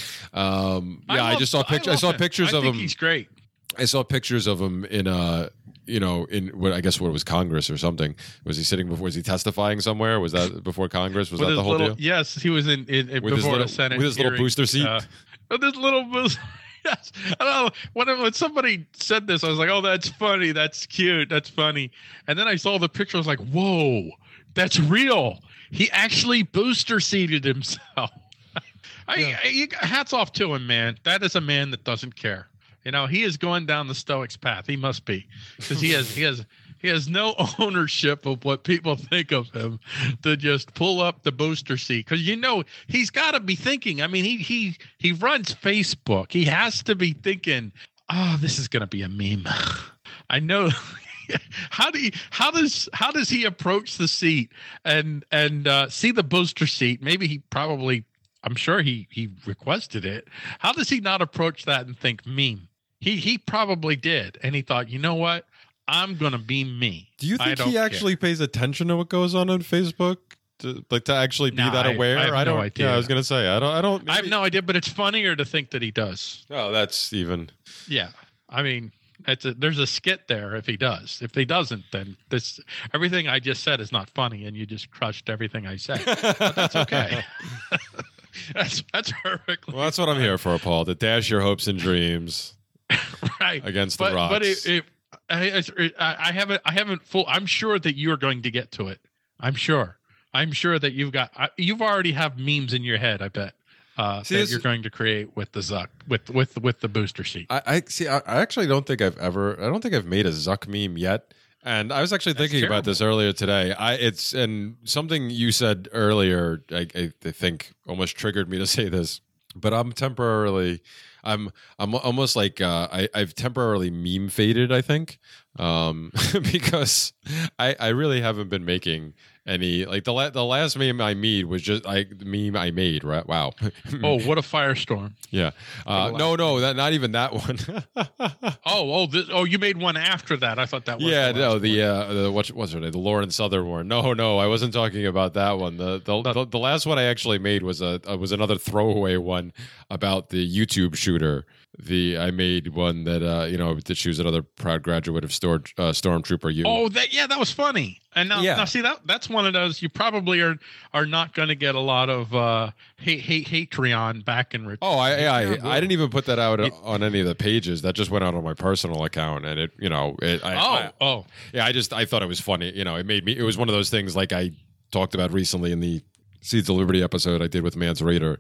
Um, yeah, I, love- just saw pictures. I, love saw him. pictures I of think him. He's great. I saw pictures of him in uh you know in what I guess what was Congress or something. Was he sitting before? Was he testifying somewhere? Was that before Congress? Was With that his the whole little, deal? Yes, he was in, in, in With his before little- the Senate with his little hearing, booster seat? Uh, with his little booster. Yes, I don't know. When, when somebody said this, I was like, "Oh, that's funny. That's cute. That's funny." And then I saw the picture. I was like, "Whoa, that's real. He actually booster seated himself." I, Yeah. I you, hats off to him, man. That is a man that doesn't care. You know, he is going down the Stoics path. He must be, because he has he has he has no ownership of what people think of him to just pull up the booster seat. Because you know he's got to be thinking. I mean, he he he runs Facebook. He has to be thinking, "Oh, this is going to be a meme." I know. How do you, how does how does he approach the seat and and uh, see the booster seat? Maybe he probably. I'm sure he he requested it. How does he not approach that and think meme? He he probably did, and he thought, you know what? I'm gonna be me. Do you I think don't he care." actually pays attention to what goes on on Facebook? To, like to actually be No, that I- aware? I have no don't. idea. Yeah, I was gonna say I don't. I don't. I have maybe- no idea, but it's funnier to think that he does. Oh, that's even. Yeah, I mean, it's a, there's a skit there if he does. If he doesn't, then this everything I just said is not funny, and you just crushed everything I said. But that's okay. that's that's perfectly Well, that's what I'm here for, Paul. To dash your hopes and dreams right against but, the rocks. But it, it, I, I, I haven't. I haven't full. I'm sure that you're going to get to it. I'm sure. I'm sure that you've got. I, you've already have memes in your head. I bet uh, See, that this- you're going to create with the Zuck with with with the booster seat. I, I see. I, I actually don't think I've ever. I don't think I've made a Zuck meme yet. And I was actually That's thinking about terrible. this earlier today. I it's and something you said earlier. I, I think almost triggered me to say this. But I'm temporarily. I'm I'm almost like uh, I I've temporarily meme faded. I think um, because I I really haven't been making any like the la- the last meme I made was just like the meme I made. Right? Wow. Oh, what a firestorm! Yeah. Uh, no, no, that not even that one. Oh, oh, this, oh, you made one after that. I thought that was yeah, the no, last the one. uh, the what's what's her name? The Lauren Southern one. No, no, I wasn't talking about that one. The the the, the last one I actually made was a uh, was another throwaway one about the YouTube shooter. The I made one that uh, you know that she was another proud graduate of Stor- uh, Stormtrooper U. Oh, that yeah, that was funny. And now, Yeah. now see that that's one of those you probably are are not going to get a lot of uh, hate hate Hatreon back in return. Oh, I I, Yeah, I didn't even put that out It- on any of the pages. That just went out on my personal account, and it you know it. I, oh, I, oh, yeah, I just I thought it was funny. You know, it made me. It was one of those things like I talked about recently in the Seeds of Liberty episode I did with Mance Raider,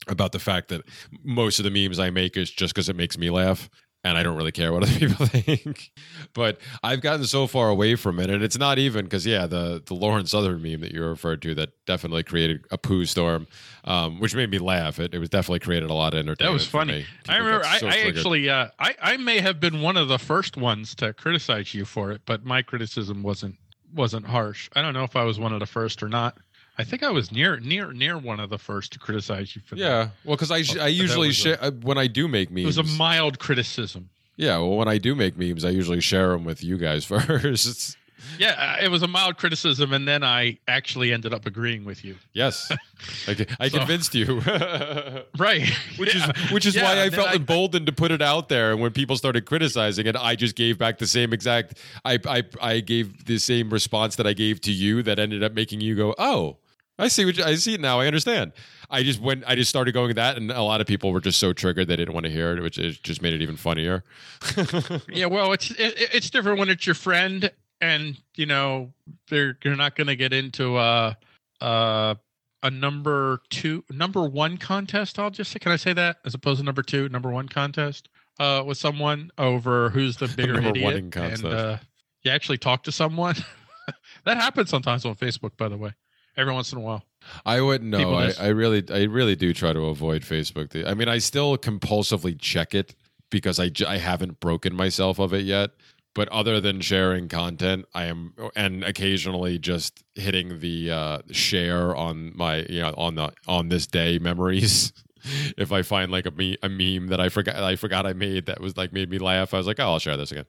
about the fact that most of the memes I make is just because it makes me laugh. And I don't really care what other people think. But I've gotten so far away from it. And it's not even because, yeah, the, the Lauren Southern meme that you referred to that definitely created a poo storm, um, which made me laugh. It, it was definitely created a lot of entertainment. That was funny. I remember I, so I actually, uh, I, I may have been one of the first ones to criticize you for it, but my criticism wasn't wasn't harsh. I don't know if I was one of the first or not. I think I was near near near one of the first to criticize you for yeah, that. Yeah, well, because I sh- I usually share a, when I do make memes. It was a mild criticism. Yeah, well, when I do make memes, I usually share them with you guys first. Yeah, it was a mild criticism, and then I actually ended up agreeing with you. Yes, I, I so, convinced you. Right, which yeah. is which is yeah, why I felt I, emboldened to put it out there. And when people started criticizing it, I just gave back the same exact. I I I gave the same response that I gave to you that ended up making you go, "Oh, I see what you, I see it now. I understand." I just went. I just started going with that, and a lot of people were just so triggered they didn't want to hear it, which is, just made it even funnier. Yeah, well, it's it, it's different when it's your friend, and you know they're you're not going to get into a uh a number two, number one contest. I'll just say, can I say that as opposed to number two, number one contest uh with someone over who's the bigger number idiot, one contest. and uh, you actually talk to someone. That happens sometimes on Facebook, by the way. Every once in a while. I wouldn't know. I, I really, I really do try to avoid Facebook. I mean, I still compulsively check it because I, I haven't broken myself of it yet. But other than sharing content, I am, and occasionally just hitting the uh, share on my, you know, on the on this day memories. If I find like a, me- a meme that I forgot, I forgot I made that was like made me laugh, I was like, oh, I'll share this again.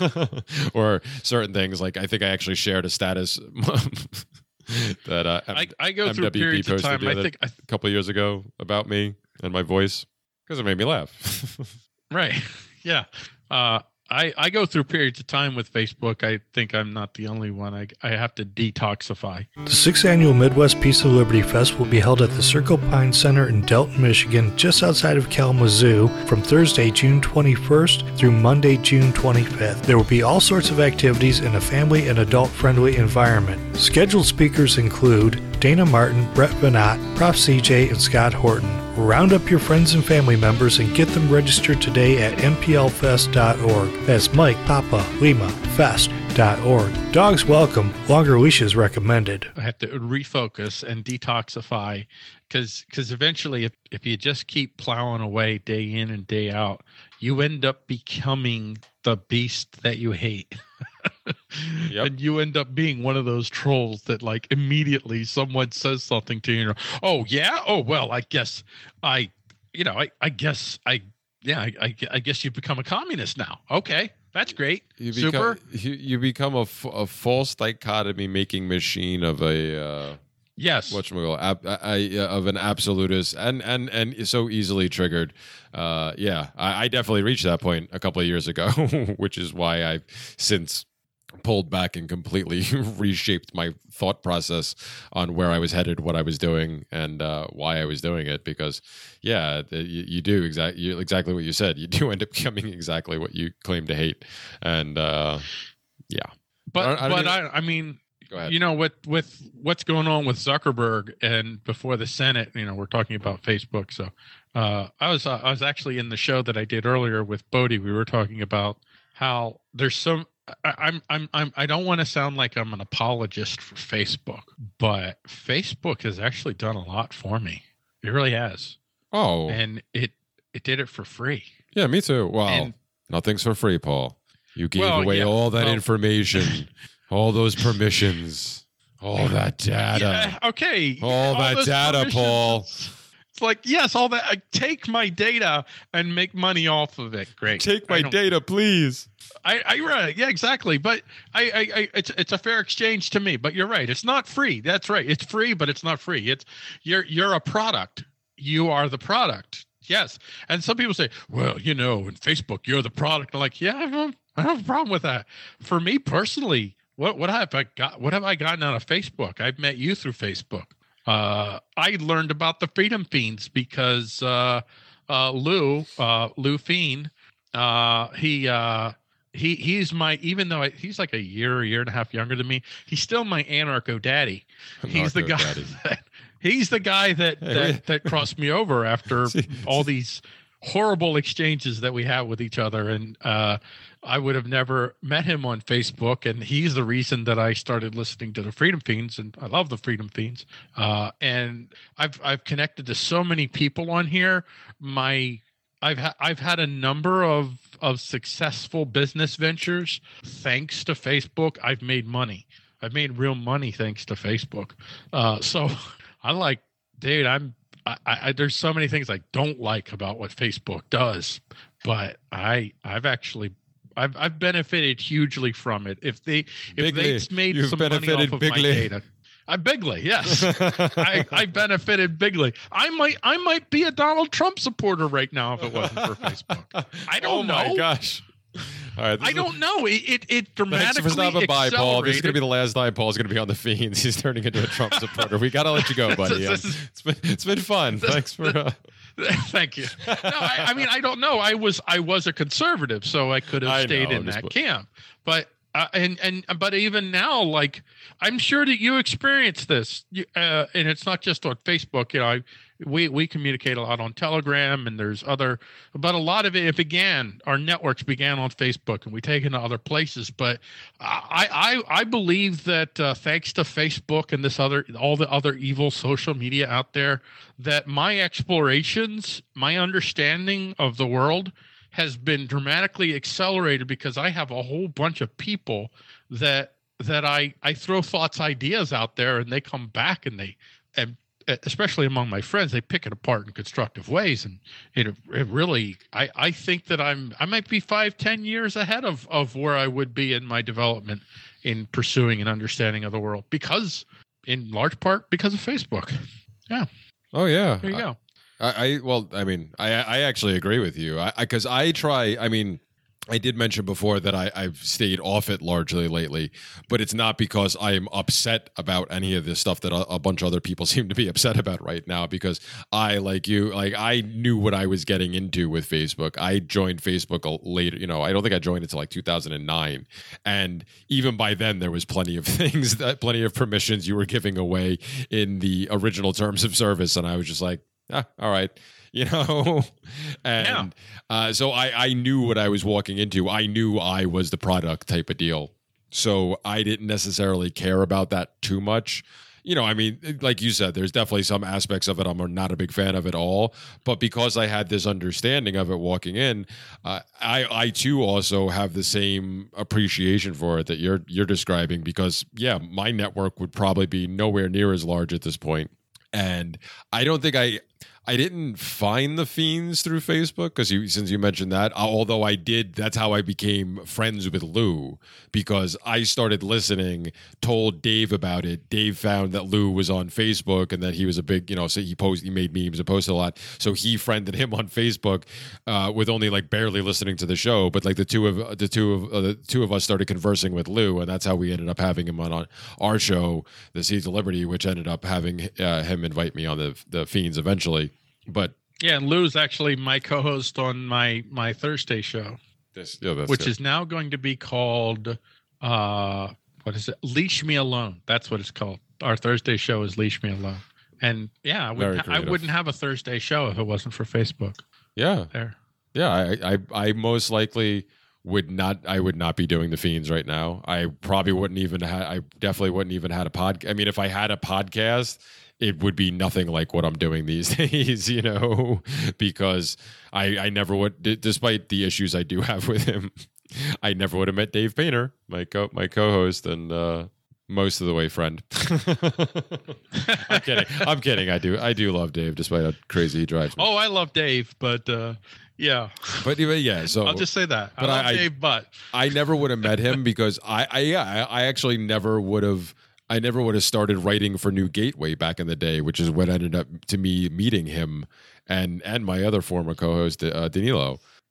Or certain things like I think I actually shared a status. that uh, I, I go M W P through periods of time. I other, think I th- a couple of years ago about me and my voice because it made me laugh. Right. Yeah. Uh, I, I go through periods of time with Facebook. I think I'm not the only one. I, I have to detoxify. The sixth Annual Midwest Peace and Liberty Fest will be held at the Circle Pine Center in Delton, Michigan, just outside of Kalamazoo, from Thursday, June twenty-first through Monday, June twenty-fifth. There will be all sorts of activities in a family and adult-friendly environment. Scheduled speakers include Dana Martin, Brett Venat, Prof C J, and Scott Horton. Round up your friends and family members and get them registered today at m p l fest dot org. That's Mike Papa Lima Fest dot org. Dogs welcome, longer leashes recommended. I have to refocus and detoxify because because eventually if, if you just keep plowing away day in and day out, you end up becoming the beast that you hate. Yep. And you end up being one of those trolls that like immediately someone says something to you, you know, oh yeah, oh well, I guess I, you know, I, I guess I, yeah, I, I, I guess you become a communist now. Okay, that's great. You Super. Become, you, you become a, f- a false dichotomy making machine of a uh, yes, whatchamacallit, ab- I, I, of an absolutist and and and so easily triggered. Uh, yeah, I, I definitely reached that point a couple of years ago, which is why I've since pulled back and completely reshaped my thought process on where I was headed, what I was doing, and uh, why I was doing it. Because, yeah, you, you do exactly you, exactly what you said. You do end up becoming exactly what you claim to hate, and uh, yeah. But I don't, I don't but even, I I mean, go ahead. You know, with with what's going on with Zuckerberg and before the Senate, you know, we're talking about Facebook. So uh, I was uh, I was actually in the show that I did earlier with Bodie. We were talking about how there's some. I, I'm I'm I'm I don't want to sound like I'm an apologist for Facebook, but Facebook has actually done a lot for me. It really has. Oh, and it it did it for free. Yeah, me too. Well, and, nothing's for free, Paul. You gave well, away yeah, all that well, information, all those permissions, all that data. Yeah, okay, all, all that data, Paul. It's like, yes, all that. Uh, take my data and make money off of it. Great. Take my data, please. I, I right, yeah, exactly. But I, I, I, it's it's a fair exchange to me. But you're right. It's not free. That's right. It's free, but it's not free. It's you're you're a product. You are the product. Yes. And some people say, well, you know, in Facebook, you're the product. I'm like, yeah, I don't, I don't have a problem with that. For me personally, what what have I got? What have I gotten out of Facebook? I've met you through Facebook. Uh, I learned about the Freedom Fiends because uh, uh, Lou, uh, Lou Fiend, uh, he uh, he he's my even though I, he's like a year, a year and a half younger than me, he's still my anarcho daddy. He's the guy daddy. that he's the guy that Hey, that, we- that crossed me over after See- all these horrible exchanges that we have with each other, and uh, I would have never met him on Facebook, and he's the reason that I started listening to the Freedom Fiends, and I love the Freedom Fiends. Uh, and I've I've connected to so many people on here. My I've ha- I've had a number of of successful business ventures thanks to Facebook. I've made money. I've made real money thanks to Facebook. Uh, so I like, dude, I'm I, I there's so many things I don't like about what Facebook does, but I I've actually I've I've benefited hugely from it. If they if Bigly. they made You've some money benefited off of my bigly. data. I bigly, yes. I, I benefited bigly. I might I might be a Donald Trump supporter right now if it wasn't for Facebook. I don't oh my know. gosh. All right, this I is- don't know. It it, it Thanks dramatically for stopping by, Paul. This is going to be accelerated- the last time Paul's going to be on the Fiends. He's turning into a Trump supporter. We got to let you go, buddy. This is- it's been it's been fun. Thanks for. Uh, Thank you. No, I, I mean I don't know. I was I was a conservative, so I could have I stayed know, in just that put- camp. But uh, and and but even now, like I'm sure that you experience this, you, uh, and it's not just on Facebook. You know, I, we we communicate a lot on Telegram, and there's other, but a lot of it, it began. Our networks began on Facebook, and we take it to other places. But I I I believe that uh, thanks to Facebook and this other all the other evil social media out there, that my explorations, my understanding of the world has been dramatically accelerated because I have a whole bunch of people that that I I throw thoughts, ideas out there, and they come back and they and especially among my friends, they pick it apart in constructive ways, and it, it really I I think that I'm I might be five ten years ahead of of where I would be in my development in pursuing an understanding of the world because in large part because of Facebook. Yeah, oh yeah. there you go. I, I well, I mean, I I actually agree with you. I because I, I try. I mean, I did mention before that I, I've stayed off it largely lately, but it's not because I am upset about any of this stuff that a, a bunch of other people seem to be upset about right now. Because I, like you, like I knew what I was getting into with Facebook. I joined Facebook a- later. You know, I don't think I joined until like two thousand nine, and even by then there was plenty of things that plenty of permissions you were giving away in the original terms of service, and I was just like. Ah, all right, you know, and uh, so I, I knew what I was walking into. I knew I was the product type of deal. So I didn't necessarily care about that too much. You know, I mean, like you said, there's definitely some aspects of it I'm not a big fan of at all. But because I had this understanding of it walking in, uh, I, I too also have the same appreciation for it that you're you're describing. Because yeah, my network would probably be nowhere near as large at this point. And I don't think I I didn't find the Fiends through Facebook because you since you mentioned that, although I did, that's how I became friends with Lou because I started listening, told Dave about it. Dave found that Lou was on Facebook and that he was a big, you know, so he posted, he made memes and posted a lot. So he friended him on Facebook uh, with only like barely listening to the show, but like the two of the two of uh, the two of us started conversing with Lou, and that's how we ended up having him on, on our show, The Seeds of Liberty, which ended up having uh, him invite me on the the Fiends eventually. But Yeah, and Lou's actually my co-host on my my Thursday show, this, yeah, that's which good. is now going to be called uh what is it? Leash Me Alone. That's what it's called. Our Thursday show is Leash Me Alone. And yeah, I Very wouldn't, ha- I creative. wouldn't have a Thursday show if it wasn't for Facebook. yeah, There. yeah. I, I I most likely would not. I would not be doing the Fiends right now. I probably wouldn't even. Ha- I definitely wouldn't even had a pod. I mean, if I had a podcast, it would be nothing like what I'm doing these days, you know, because I, I never would, d- despite the issues I do have with him, I never would have met Dave Painter, my co my co-host and uh, most of the way friend. I'm kidding. I'm kidding. I do. I do love Dave, despite how crazy he drives me. Oh, I love Dave, but uh yeah. But anyway, yeah. So I'll just say that. I but love I- I- Dave, but I never would have met him because I, I yeah, I, I actually never would have. I never would have started writing for New Gateway back in the day, which is what ended up to me meeting him and and my other former co-host uh, Danilo.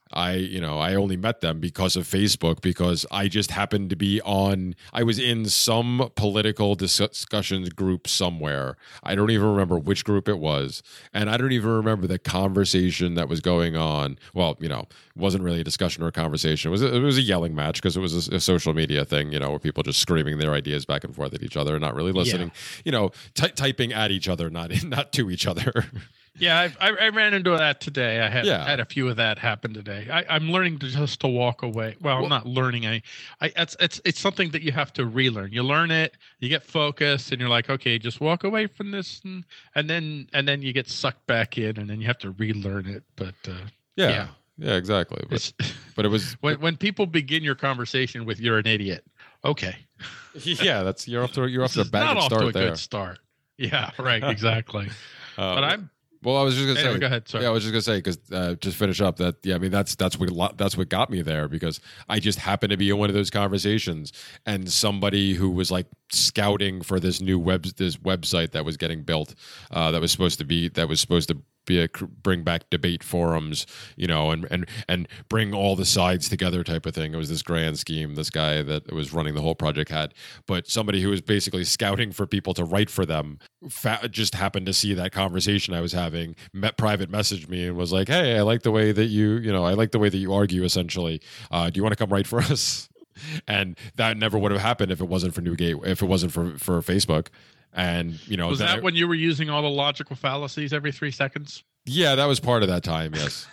I, you know, I only met them because of Facebook, because I just happened to be on, I was in some political discussions group somewhere. I don't even remember which group it was. And I don't even remember the conversation that was going on. Well, you know, it wasn't really a discussion or a conversation. It was a, it was a yelling match because it was a, a social media thing, you know, where people just screaming their ideas back and forth at each other and not really listening, yeah. you know, ty- typing at each other, not, not to each other. Yeah, I, I ran into that today. I had yeah. had a few of that happen today. I, I'm learning to just to walk away. Well, well I'm not learning. I, I, it's it's it's something that you have to relearn. You learn it, you get focused, and you're like, okay, just walk away from this, and, and then and then you get sucked back in, and then you have to relearn it. But uh, yeah. yeah, yeah, exactly. But, but it was when when people begin your conversation with "you're an idiot." Okay. Yeah, that's you're off to you're off to a bad not off start to a there. Good start. Yeah, right. Exactly. uh, but I'm. Well, I was just gonna anyway, say. Go ahead. Sorry. Yeah, I was just gonna say because uh, just finish up that. Yeah, I mean that's that's what that's what got me there, because I just happened to be in one of those conversations, and somebody who was like scouting for this new web this website that was getting built, uh, that was supposed to be that was supposed to be a bring back debate forums, you know, and and and bring all the sides together type of thing. It was this grand scheme this guy that was running the whole project had, but somebody who was basically scouting for people to write for them fa- just happened to see that conversation I was having, met private messaged me and was like, hey, I like the way that you you know I like the way that you argue, essentially. Uh, do you want to come write for us? And that never would have happened if it wasn't for Newgate, if it wasn't for for Facebook. And, you know, was that I, when you were using all the logical fallacies every three seconds? Yeah, that was part of that time. Yes.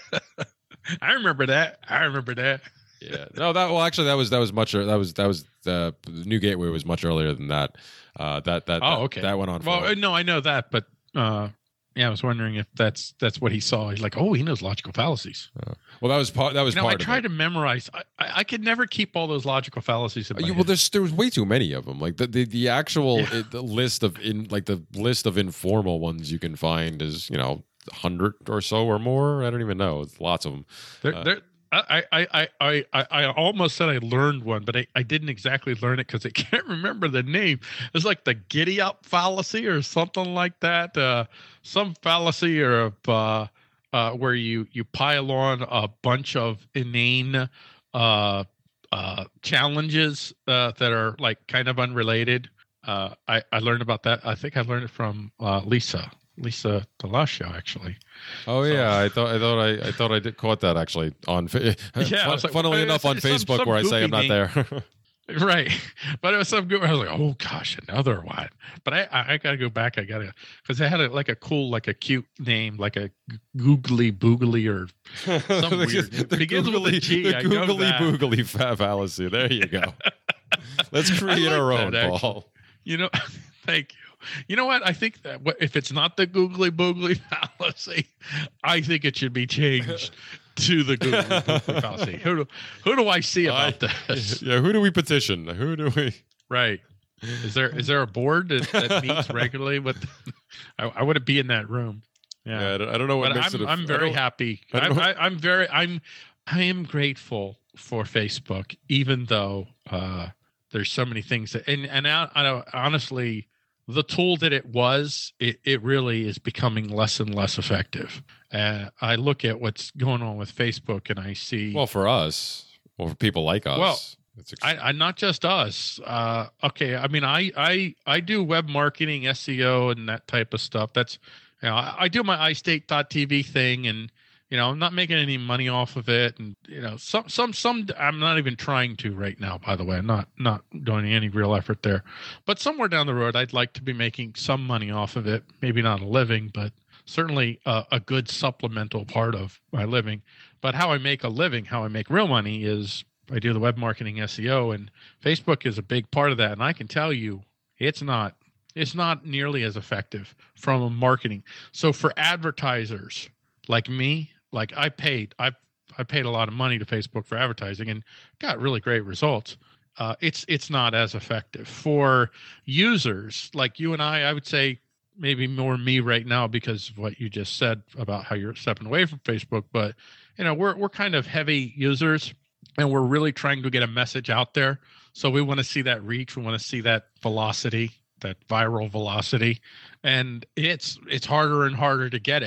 I remember that. I remember that. Yeah. No, that, well, actually that was, that was much, that was, that was the New Gateway was much earlier than that. Uh, that, that, oh, that, okay. That went on. For well, like, no, I know that, but, uh, yeah, I was wondering if that's that's what he saw. He's like, oh, he knows logical fallacies. Uh, well, that was part. That was you know, part. I tried of it. to memorize. I, I, I could never keep all those logical fallacies. In my you, head. well, there's there was way too many of them. Like the the, the actual Yeah. it, the list of in like the list of informal ones you can find is, you know, a hundred or so or more. I don't even know. It's lots of them. There, Uh, there, I, I, I, I, I, I almost said I learned one, but I, I didn't exactly learn it because I can't remember the name. It's like the giddy up fallacy or something like that. Uh, some fallacy or uh, uh, where you, you pile on a bunch of inane uh, uh, challenges uh, that are like kind of unrelated. Uh, I, I learned about that. I think I learned it from uh, Lisa. Lisa the last show, actually. Oh So- yeah, I thought I thought I, I thought I did caught that actually on. Fa- Yeah, I fun, was like, funnily well, enough, on some- Facebook some where I say I'm not goofy there. Right. But it was some good. I was like, oh gosh, another one. But I, I, I gotta go back. I gotta, because they had a, like a cool, like a cute name, like a googly boogly or some weird. the, It begins with a googly, G, the I know googly that. boogly fa- fallacy. There you go. Let's create like our that, own, actually. Paul. You know, thank you. You know what? I think that what, if it's not the googly boogly fallacy, I think it should be changed to the googly boogly fallacy. Who do, who do I see about I- this? Yeah, who do we petition? Who do we? Right. Is there is there a board that, that meets regularly with? I, I wouldn't be in that room. Yeah, Yeah, I, don't, I don't know what but makes I'm it. a- I'm I very don't- happy. I don't I'm, know- I, I'm very I'm I am grateful for Facebook, even though uh, there's so many things that and and I, I, honestly, the tool that it was, it it really is becoming less and less effective. Uh, I look at what's going on with Facebook, and I see Well, for us, well, for people like us, Well, it's ex- I, I not just us. Uh, okay, I mean, I I I do web marketing, S E O, and that type of stuff. That's you know, I, I do my iState dot T V thing, and you know, I'm not making any money off of it, and you know, some some some I'm not even trying to right now. By the way, I'm not not doing any real effort there, but somewhere down the road, I'd like to be making some money off of it. Maybe not a living, but certainly a, a good supplemental part of my living. But how I make a living, how I make real money is I do the web marketing S E O, and Facebook is a big part of that. And I can tell you, it's not, it's not nearly as effective from a marketing. So for advertisers like me, like I paid, I I paid a lot of money to Facebook for advertising and got really great results. Uh, it's it's not as effective for users like you and I. I would say maybe more me right now because of what you just said about how you're stepping away from Facebook. But you know, we're we're kind of heavy users. And we're really trying to get a message out there. So we want to see that reach. We want to see that velocity, that viral velocity. And it's it's harder and harder to get it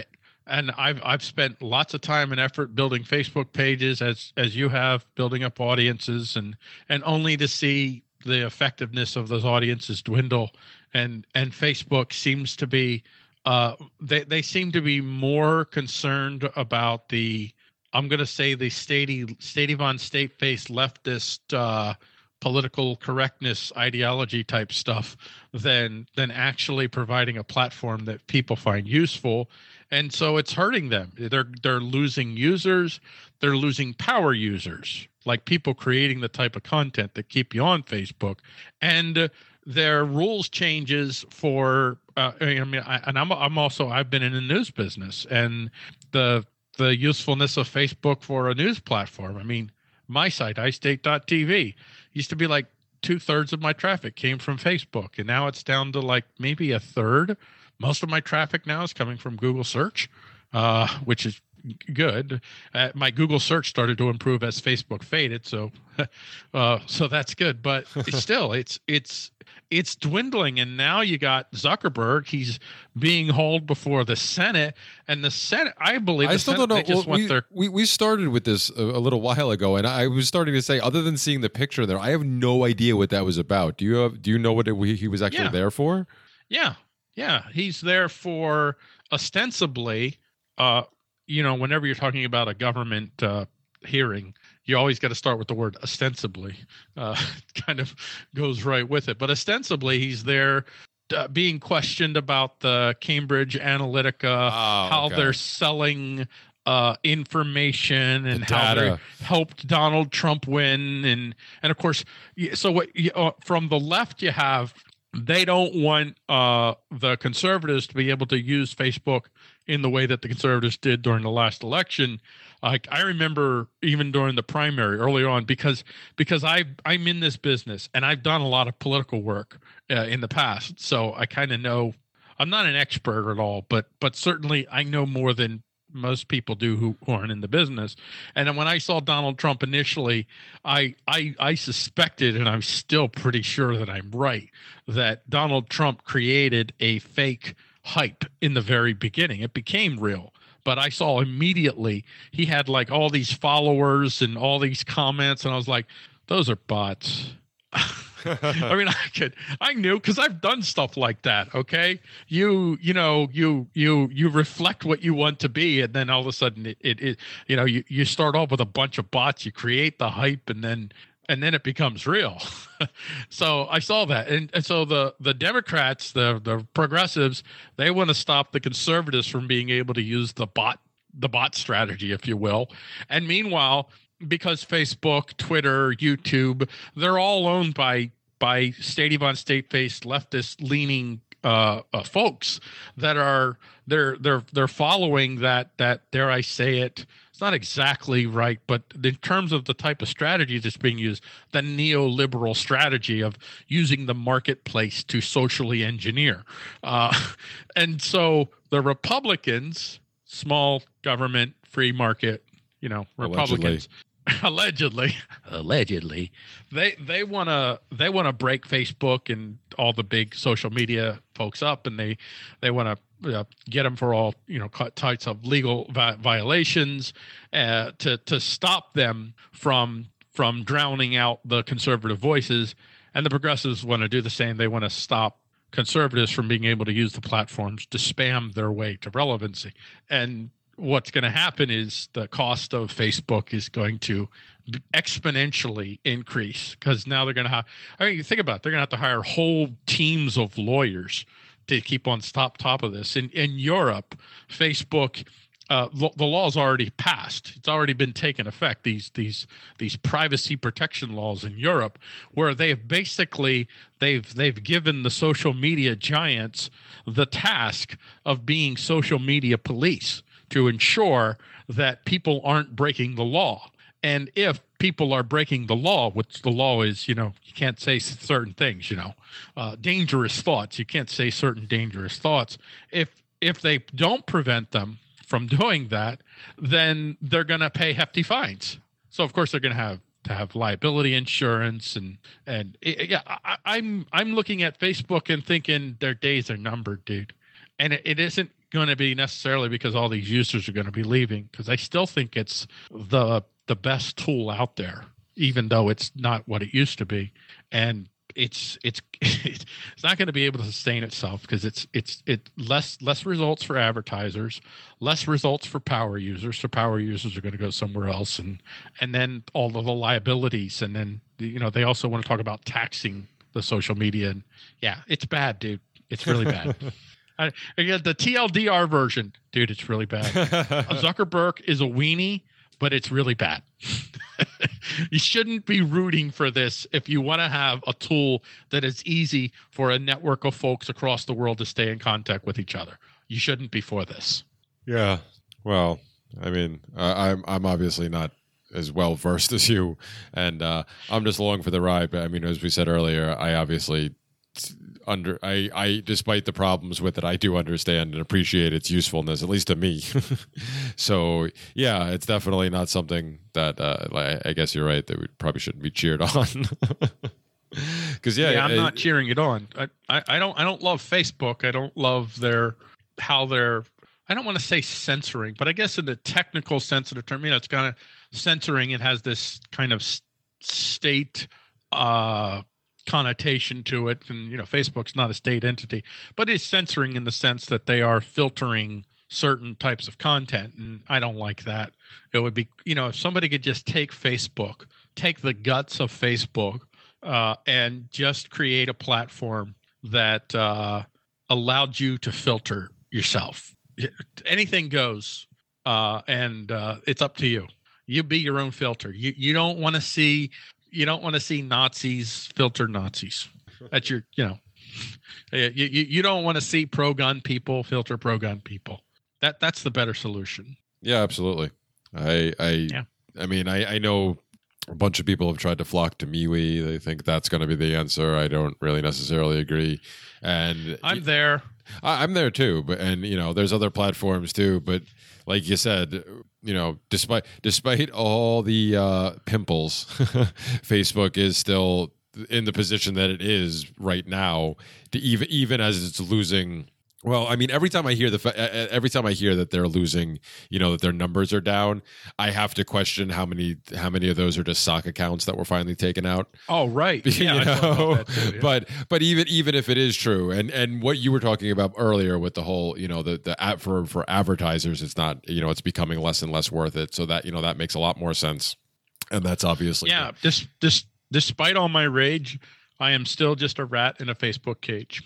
and I've I've spent lots of time and effort building Facebook pages as as you have, building up audiences, and and only to see the effectiveness of those audiences dwindle. And and Facebook seems to be uh they they seem to be more concerned about the, I'm going to say, the statey statey von state-faced leftist uh political correctness ideology type stuff than than actually providing a platform that people find useful. And so it's hurting them. They're they're losing users, they're losing power users, like people creating the type of content that keep you on Facebook. And uh, their rules changes for uh, I mean I, and I'm I'm also I've been in the news business, and the the usefulness of Facebook for a news platform. I mean, my site, i state dot t v, used to be like two thirds of my traffic came from Facebook, and now it's down to like maybe a third. Most of my traffic now is coming from Google search, uh, which is good. Uh, my Google search started to improve as Facebook faded, so uh, so that's good. But it's still, it's it's it's dwindling, and now you got Zuckerberg. He's being hauled before the Senate, and the Senate, I believe, I the still Senate, don't know. they just Well, want we, their we we started with this a, a little while ago, and I was starting to say, other than seeing the picture there, I have no idea what that was about. Do you have? Do you know what it, he was actually Yeah. there for? Yeah, yeah. He's there for ostensibly, uh, you know, whenever you're talking about a government uh, hearing, you always got to start with the word ostensibly. Uh, kind of goes right with it. But ostensibly, he's there uh, being questioned about the Cambridge Analytica, Oh, how okay. they're selling uh, information, and The how they data. helped Donald Trump win. And, and of course, y- so what you, uh, from the left, you have, they don't want uh, the conservatives to be able to use Facebook in the way that the conservatives did during the last election. Like, I remember even during the primary early on, because because I I'm in this business and I've done a lot of political work uh, in the past, so I kind of know. I'm not an expert at all, but but certainly I know more than most people do who, who aren't in the business. And then when I saw Donald Trump initially, I, I I suspected, and I'm still pretty sure that I'm right, that Donald Trump created a fake hype in the very beginning. It became real. But I saw immediately he had like all these followers and all these comments, and I was like, those are bots. I mean, I could, I knew, because I've done stuff like that. Okay, you, you know, you, you, you reflect what you want to be, and then all of a sudden, it, it, it you know, you, you start off with a bunch of bots, you create the hype, and then, and then it becomes real. So I saw that, and, and so the the Democrats, the the progressives, they want to stop the conservatives from being able to use the bot the bot strategy, if you will, and meanwhile, because Facebook, Twitter, YouTube, they're all owned by by statey von state-faced leftist leaning uh, uh, folks that are they're they're they're following that that dare I say it. It's not exactly right, but in terms of the type of strategy that's being used, the neoliberal strategy of using the marketplace to socially engineer, uh, and so the Republicans, small government, free market, you know, Republicans. Allegedly, allegedly, they they want to they want to break Facebook and all the big social media folks up, and they they want to uh, get them for all, you know, types of legal vi- violations uh, to to stop them from from drowning out the conservative voices. And the progressives want to do the same. They want to stop conservatives from being able to use the platforms to spam their way to relevancy. And what's going to happen is the cost of Facebook is going to exponentially increase, because now they're going to have, I mean, you think about it, they're going to have to hire whole teams of lawyers to keep on top top of this. In in Europe, Facebook, uh, lo- the law's already passed. It's already been taken effect. These these these privacy protection laws in Europe, where they've basically they've they've given the social media giants the task of being social media police, to ensure that people aren't breaking the law. And if people are breaking the law, which the law is, you know, you can't say certain things, you know, uh, dangerous thoughts. You can't say certain dangerous thoughts. If if they don't prevent them from doing that, then they're going to pay hefty fines. So, of course, they're going to have to have liability insurance. And, and it, yeah, I, I'm I'm looking at Facebook and thinking their days are numbered, dude. And it, it isn't going to be necessarily because all these users are going to be leaving, because I still think it's the the best tool out there, even though it's not what it used to be. And it's it's it's not going to be able to sustain itself because it's it's it less less results for advertisers, less results for power users. So power users are going to go somewhere else, and and then all of the liabilities, and then you know they also want to talk about taxing the social media, and yeah, it's bad, dude. It's really bad. I, again, the T L D R version, dude, it's really bad. Zuckerberg is a weenie, but it's really bad. You shouldn't be rooting for this if you want to have a tool that is easy for a network of folks across the world to stay in contact with each other. You shouldn't be for this. Yeah. Well, I mean, I, I'm I'm obviously not as well versed as you, and uh, I'm just along for the ride. But I mean, as we said earlier, I obviously under I, I despite the problems with it, I do understand and appreciate its usefulness, at least to me. So yeah, it's definitely not something that uh, I, I guess you're right that we probably shouldn't be cheered on. Because yeah, yeah, I'm it, not cheering it on. I, I, I don't I don't love Facebook. I don't love their how they're I don't want to say censoring, but I guess in the technical sense of the term, you know, it's kind of censoring. It has this kind of state uh, connotation to it, and you know, Facebook's not a state entity, but it's censoring in the sense that they are filtering certain types of content, and I don't like that. It would be, you know, if somebody could just take Facebook, take the guts of Facebook, uh, and just create a platform that uh, allowed you to filter yourself. Anything goes, uh, and uh, it's up to you. You be your own filter. You you don't want to see you don't want to see Nazis filter Nazis. That's your you know. You you, you don't want to see pro gun people filter pro gun people. That that's the better solution. Yeah, absolutely. I I yeah. I mean I I know a bunch of people have tried to flock to MeWe. They think that's going to be the answer. I don't really necessarily agree. And I'm there. I, I'm there too, but and you know, there's other platforms too. But like you said, you know, despite despite all the uh, pimples, Facebook is still in the position that it is right now. To even even as it's losing. Well, I mean, every time I hear the every time I hear that they're losing, you know, that their numbers are down, I have to question how many how many of those are just sock accounts that were finally taken out. Oh, right. you Yeah, know? too, yeah. But but even even if it is true, and and what you were talking about earlier with the whole, you know, the the app for for advertisers, it's not, you know, it's becoming less and less worth it. So that, you know, that makes a lot more sense, and that's obviously yeah. This this despite all my rage, I am still just a rat in a Facebook cage.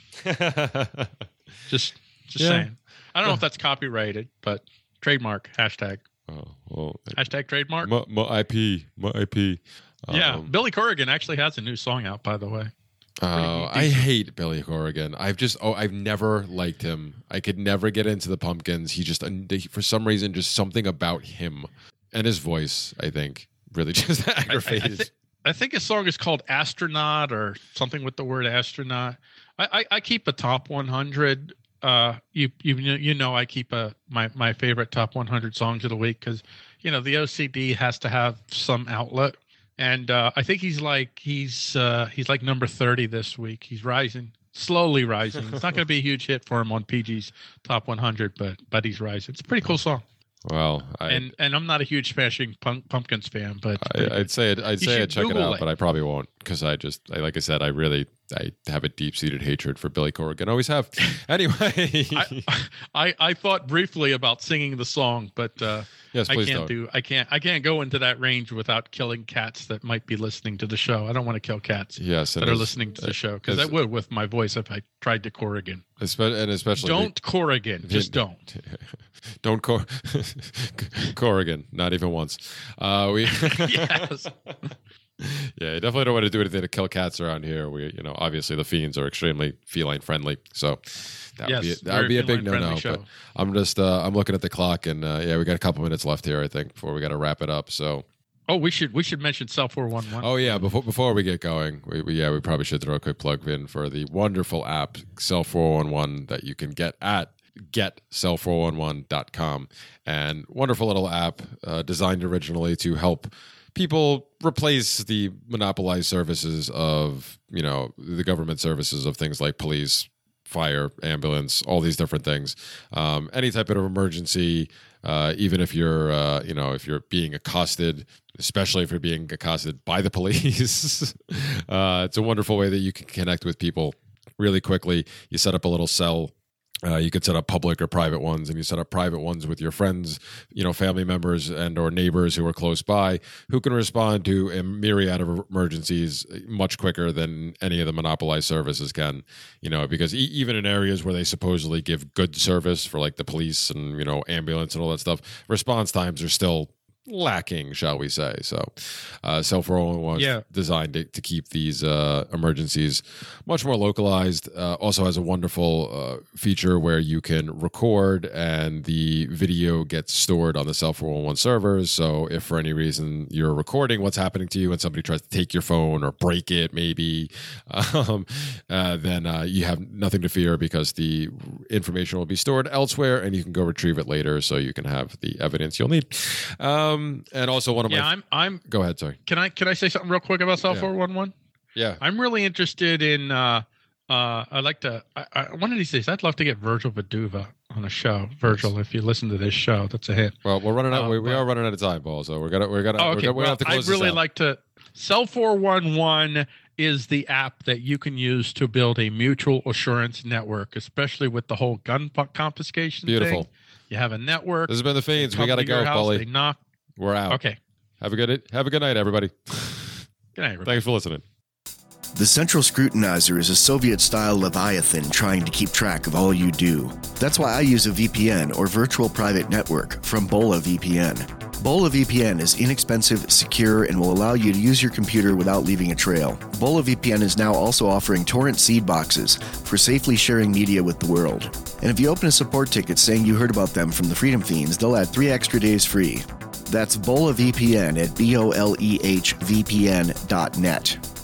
Just, just Yeah. saying. I don't know if that's copyrighted, but trademark hashtag Oh, well, hashtag trademark. my, my I P, my I P. yeah, Um, Billy Corrigan actually has a new song out, by the way. Oh, I decent. hate Billy Corrigan. I've just, oh, I've never liked him. I could never get into the Pumpkins. He just, for some reason, just something about him and his voice, I think, really just I, I, I, aggravated. thi- I think his song is called Astronaut or something with the word astronaut. I, I, I keep a top one hundred. Uh, you you you know I keep a my my favorite top one hundred songs of the week because you know the O C D has to have some outlet, and uh, I think he's like he's uh, he's like number thirty this week. He's rising, slowly rising. It's not going to be a huge hit for him on P G's top one hundred, but but he's rising. It's a pretty cool song. Well, I, and and I'm not a huge Smashing Punk, Pumpkins fan, but I, I'd say it, I'd You say should I'd check Google it out, it. but I probably won't because I just, I, like I said, I really, I have a deep seated hatred for Billy Corrigan. Always have. Anyway, I, I I thought briefly about singing the song, but uh, yes, I please can't don't. do I can't I can't go into that range without killing cats that might be listening to the show. I don't want to kill cats Yes, and that are as- listening to the show because as- I would with my voice if I tried to Corrigan. espe- and especially Don't Corrigan, just don't. don't Cor- Corrigan, not even once. Uh, we Yes. Yeah, you definitely don't want to do anything to kill cats around here. We, you know, obviously the fiends are extremely feline friendly, so that would be Yes, that would be a very big no feline-friendly no. show. But I'm just uh, I'm looking at the clock, and uh, yeah, we got a couple minutes left here, I think, before we got to wrap it up. So, Oh, we should we should mention Cell four one one. oh yeah, before before we get going, we, we yeah we probably should throw a quick plug in for the wonderful app Cell four one one that you can get at get cell four one one dot com, and wonderful little app uh, designed originally to help people replace the monopolized services of, you know, the government services of things like police, fire, ambulance, all these different things. Um, any type of emergency, uh, even if you're, uh, you know, if you're being accosted, especially if you're being accosted by the police, uh, it's a wonderful way that you can connect with people really quickly. You set up a little cell. Uh, you could set up public or private ones, and you set up private ones with your friends, you know, family members and or neighbors who are close by, who can respond to a myriad of emergencies much quicker than any of the monopolized services can, you know, because e- even in areas where they supposedly give good service for like the police and, you know, ambulance and all that stuff, response times are still lacking, shall we say. So uh Cell four one one was Yeah. designed to, to keep these uh emergencies much more localized. Uh, also has a wonderful uh, feature where you can record and the video gets stored on the Cell four one one servers. So if for any reason you're recording what's happening to you and somebody tries to take your phone or break it maybe, um, uh, then uh, you have nothing to fear, because the information will be stored elsewhere and you can go retrieve it later, so you can have the evidence you'll need. Um, and also one of Yeah, my... I'm. I'm. Go ahead, sorry. Can I? Can I say something real quick about Cell Yeah. four one one? Yeah. I'm really interested in. Uh, uh, I'd like to. I, I, one of these days, I'd love to get Virgil Viduva on a show. Virgil, if you listen to this show, that's a hit. Well, we're running out. Uh, we, we but- are running out of time, Paul. So we're gonna we're gonna Oh, we're okay. gonna, we're gonna Well, have to close I'd really this out. like to. Cell four one one is the app that you can use to build a mutual assurance network, especially with the whole gun fu- confiscation Beautiful. thing. You have a network. This has been the Fiends. they We come gotta to your go, house, They Paulie. knock. We're out. Okay. Have a good have a good night, everybody. Good night, everybody. Thanks for listening. The Central Scrutinizer is a Soviet-style Leviathan trying to keep track of all you do. That's why I use a V P N, or virtual private network, from Bola V P N. Bola V P N is inexpensive, secure, and will allow you to use your computer without leaving a trail. Bola V P N is now also offering torrent seed boxes for safely sharing media with the world. And if you open a support ticket saying you heard about them from the Freedom Fiends, they'll add three extra days free. That's Bola V P N at B O L E H V P N dot net.